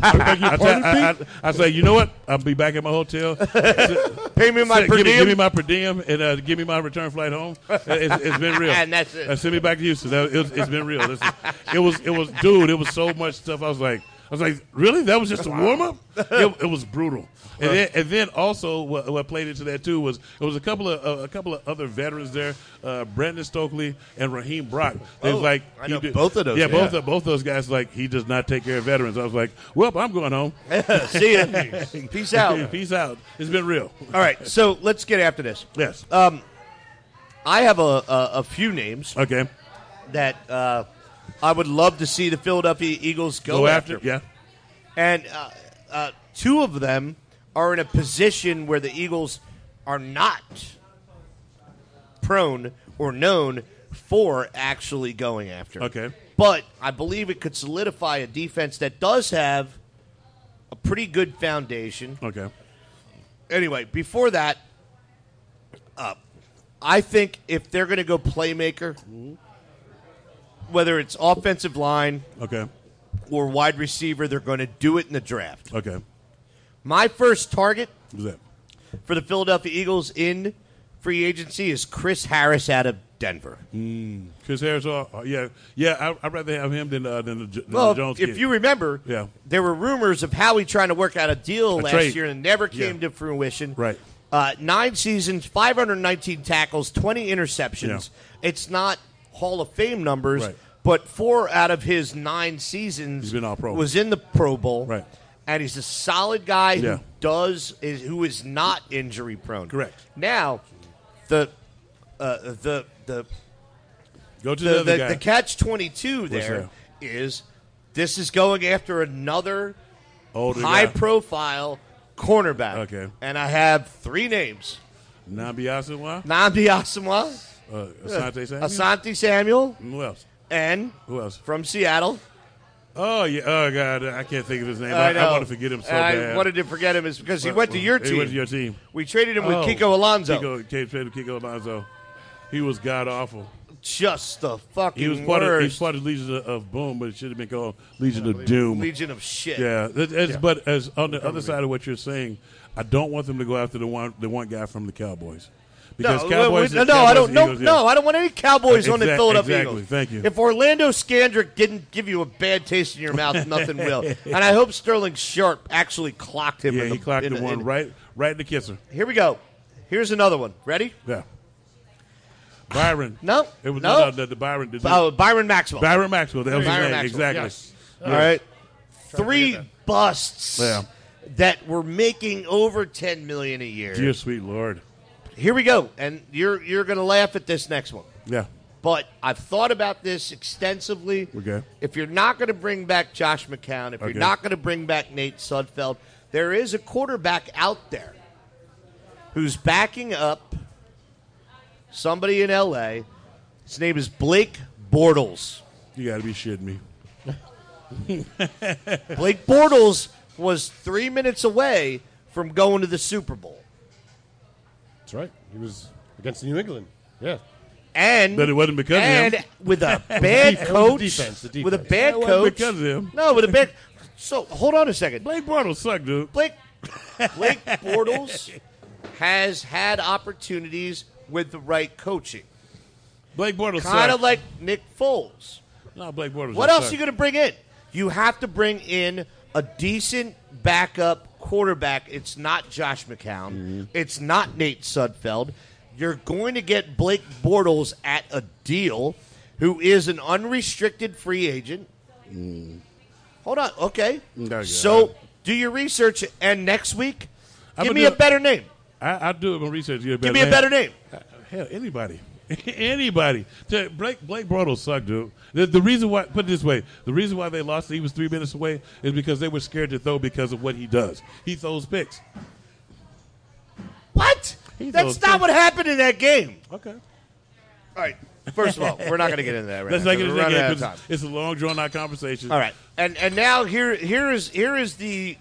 was like, you know what? I'll be back at my hotel. Pay me my per diem. Give me my per diem and give me my return flight home. It's been real. And that's it. Send me back to Houston. It's been real. It was so much stuff. I was like, really? That was just a warm up? It was brutal. And then also what played into that too was it was a couple of other veterans there, Brandon Stokely and Raheem Brock. They was like, I know both of those. Yeah, both those guys. Like, he does not take care of veterans. I was like, well, I'm going home. See ya. Peace out. Peace out. It's been real. All right, so let's get after this. Yes. I have a few names Okay. that I would love to see the Philadelphia Eagles go after. Yeah. And two of them are in a position where the Eagles are not prone or known for actually going after. Okay. But I believe it could solidify a defense that does have a pretty good foundation. Okay. Anyway, before that, I think if they're going to go playmaker, whether it's offensive line Okay. or wide receiver, they're going to do it in the draft. Okay. My first target What's that? for the Philadelphia Eagles in free agency is Chris Harris out of Denver. Chris Harris, I'd rather have him than the Well, Jones if kid. you remember, Yeah. there were rumors of Howie trying to work out a deal last trade. year and it never came Yeah. to fruition. Right. 9 seasons, 519 tackles, 20 interceptions. It's not Hall of Fame numbers, Right. but 4 out of his 9 seasons He's been All-Pro. was in the Pro Bowl. Right. And he's a solid guy Yeah. who is not injury prone. Correct. Now, the Go to the other guy. the catch-22 there is this is going after another Older guy. high-profile cornerback. Okay. And I have 3 names. Nnamdi Asomugha, Nnamdi Asomugha, Asante Samuel. Asante Samuel, Who else? and Who else? from Seattle. Oh, yeah. Oh, God. I can't think of his name. I I know. want to forget him so And bad. I wanted to forget him is because he went to your team. He went to your team. We traded him with Oh. Kiko Alonso. Kiko Alonso. He was god-awful. Just the fucking He was part worst. of Legion of Boom, but it should have been called Legion of Doom. Legion of shit. Yeah, but as on the other side of what you're saying, I don't want them to go after the one guy from the Cowboys. Because No, Cowboys, I don't. Eagles, No, I don't want any Cowboys on the Exact- Philadelphia exactly. Eagles. Thank you. If Orlando Scandrick didn't give you a bad taste in your mouth, nothing will. And I hope Sterling Sharp actually clocked him. Yeah, in the, he clocked in the one right in the kisser. Here we go. Here's another one. Ready? Yeah. Byron. No. It was no. the Byron. Byron Maxwell. Byron Maxwell. That was Byron his name. Maxwell. Exactly. Yes. All right. 3 busts Yeah. that were making over $10 million a year. Dear sweet Lord. Here we go. And you're going to laugh at this next one. Yeah. But I've thought about this extensively. Okay. If you're not going to bring back Josh McCown, if you're Okay. not going to bring back Nate Sudfeld, there is a quarterback out there who's backing up somebody in L.A. His name is Blake Bortles. You got to be shitting me. Blake Bortles was 3 minutes away from going to the Super Bowl. That's right. He was against New England. Yeah. And But it wasn't because of him. with a bad It was coach, the defense. with a bad It wasn't coach, because of him. no, with a bad. So hold on a second. Blake Bortles sucked, dude. Blake Bortles has had opportunities with the right coaching, Blake Bortles kind of sucked. like Nick Foles. No, Blake Bortles. What else are you going to bring in? You have to bring in a decent backup quarterback. It's not Josh McCown. Mm-hmm. It's not Nate Sudfeld. You're going to get Blake Bortles at a deal, who is an unrestricted free agent. Hold on. Okay. Okay. So do your research, and next week, I'm give gonna me a do- better name. I'll do it my research. Give me a better name. Hell, anybody. Anybody. Blake Bortles sucked, dude. The reason why, put it this way, the reason why they lost, he was 3 minutes away, is because they were scared to throw because of what he does. He throws picks. What? He That's throws not picks. what happened in that game. Okay. All right. First of all, we're not going to get into that right Let's now. not get 'cause into we're that running out game of time. because it's a long, drawn-out conversation. All right, and now here is the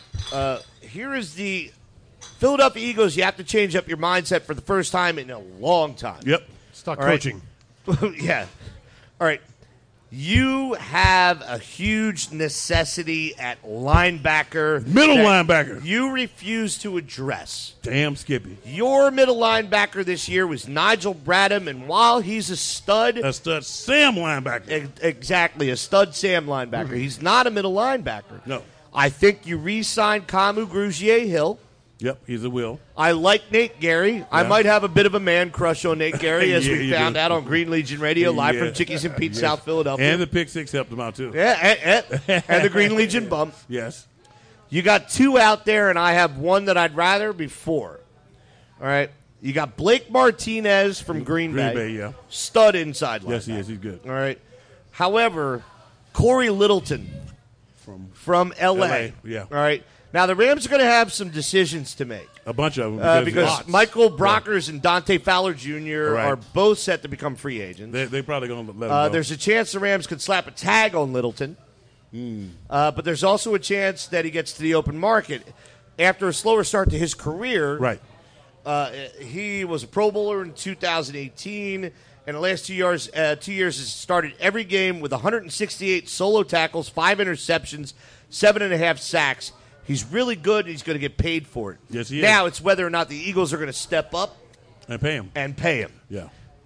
Philadelphia Eagles. You have to change up your mindset for the first time in a long time. Yep. Start All right. coaching. Yeah. All right. You have a huge necessity at linebacker. Middle that linebacker. You refuse to address. Damn Skippy. Your middle linebacker this year was Nigel Bradham, and while he's a stud, A stud Sam linebacker. exactly, a stud Sam linebacker. He's not a middle linebacker. No. I think you re-signed Kamu Grugier-Hill. Yep, he's a will. I like Nate Gary. I Yeah. might have a bit of a man crush on Nate Gary, as Yeah, we you found do. out on Green Legion Radio, live Yeah. from Chickies and Pete, Yes. South Philadelphia. And the pick six helped him out, too. and the Green Legion bump. Yes. You got 2 out there, and I have one that I'd rather be 4. All right. You got Blake Martinez from Green Bay. Bay, yeah. Stud inside Yes, he linebacker. is. He's good. All right. However, Corey Littleton from L.A. LA, yeah. All right. Now, the Rams are going to have some decisions to make A bunch of them. because Michael Brockers and Dante Fowler Jr. Right. are both set to become free agents. They probably going to let him go. There's a chance the Rams could slap a tag on Littleton. But there's also a chance that he gets to the open market. After a slower start to his career, Right. he was a Pro Bowler in 2018. And the last 2 years, has started every game with 168 solo tackles, 5 interceptions, 7.5 sacks. He's really good, and he's going to get paid for it. Yes, he is. Now it's whether or not the Eagles are going to step up And pay him. and pay him. Yeah.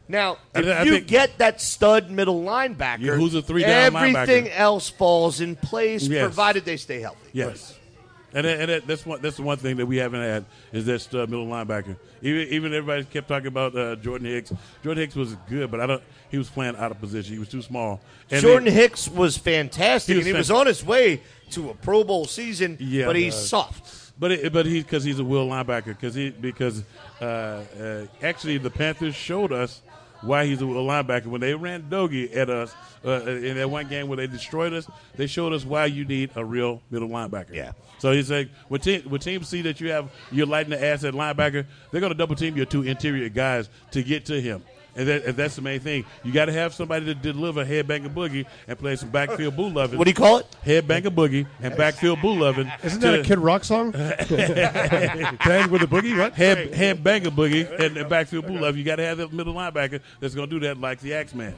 Now, I if you think- get that stud middle linebacker, Yeah, who's a three-down everything linebacker. else falls in place, Yes. provided they stay healthy. Yes. That's the one thing that we haven't had is that middle linebacker. Even everybody kept talking about Jordan Hicks. Jordan Hicks was good, but he was playing out of position. He was too small. And Jordan Hicks was fantastic, He was and he was on his way to a Pro Bowl season, Yeah, but he's soft. But because he's a will linebacker because actually the Panthers showed us why he's a will linebacker when they ran Dogie at us in that one game where they destroyed us. They showed us why you need a real middle linebacker. Yeah. So he's like when teams see that you're lighting the ass at linebacker, they're going to double team your two interior guys to get to him. And that's the main thing. You got to have somebody to deliver headbanger boogie and play some backfield boo loving. What do you call it? Headbanger boogie and backfield boo loving. Isn't that a Kid Rock song? Bang with a boogie, what? Headbanger boogie and backfield boo love. You got to have that middle linebacker that's going to do that like the Axeman.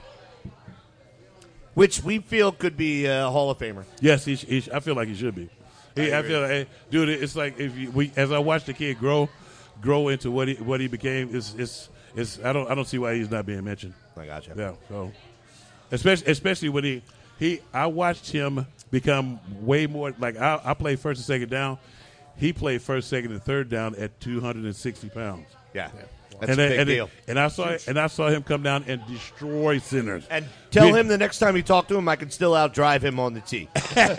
Which we feel could be a Hall of Famer. Yes, I feel like he should be. I feel like, dude, it's like as I watch the kid grow into what he became, I don't see why he's not being mentioned. I gotcha. Yeah, so especially when I watched him become way more like I played first and second down. He played first, second, and third down at 260 pounds. Yeah. That's a big deal. And I saw him come down and destroy centers. And tell him the next time you talk to him, I can still outdrive him on the tee.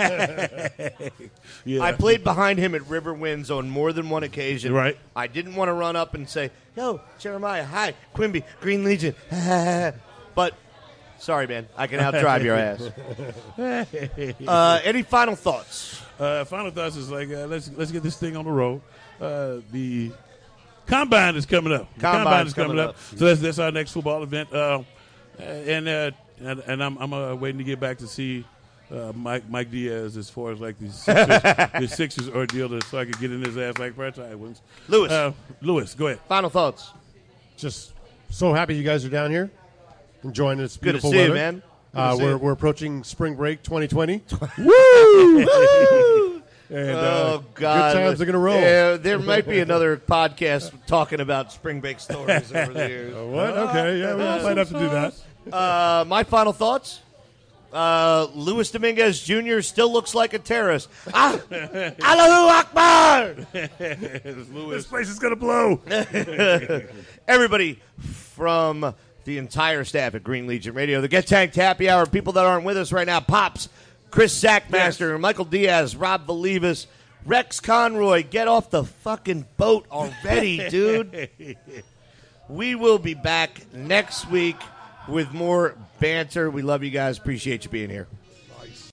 Yeah. I played behind him at River Winds on more than one occasion. Right. I didn't want to run up and say, yo, Jeremiah, hi, Quimby, Green Legion. But, sorry, man, I can outdrive your ass. Any final thoughts? Final thoughts is like let's get this thing on the road. The Combine is coming up. Combine is coming up. So that's our next football event. And I'm waiting to get back to see Mike Diaz as far as like the Sixers ordeal, so I could get in his ass like Brett Owens. Lewis, go ahead. Final thoughts. Just so happy you guys are down here, enjoying this Good to beautiful see weather. you, man. Good to see you. We're approaching spring break 2020. Woo! And, Oh, God. Good times are going to roll. Yeah, there might be another podcast talking about spring break stories over the years. What? Okay, yeah, we might have to do that. My final thoughts. Luis Dominguez Jr. still looks like a terrorist. Allahu Akbar! This place is going to blow. Everybody from the entire staff at Green Legion Radio, the Get Tanked Happy Hour, people that aren't with us right now, Pops, Chris Sackmaster, Michael Diaz, Rob Valivas, Rex Conroy, get off the fucking boat already, dude. We will be back next week with more banter. We love you guys. Appreciate you being here.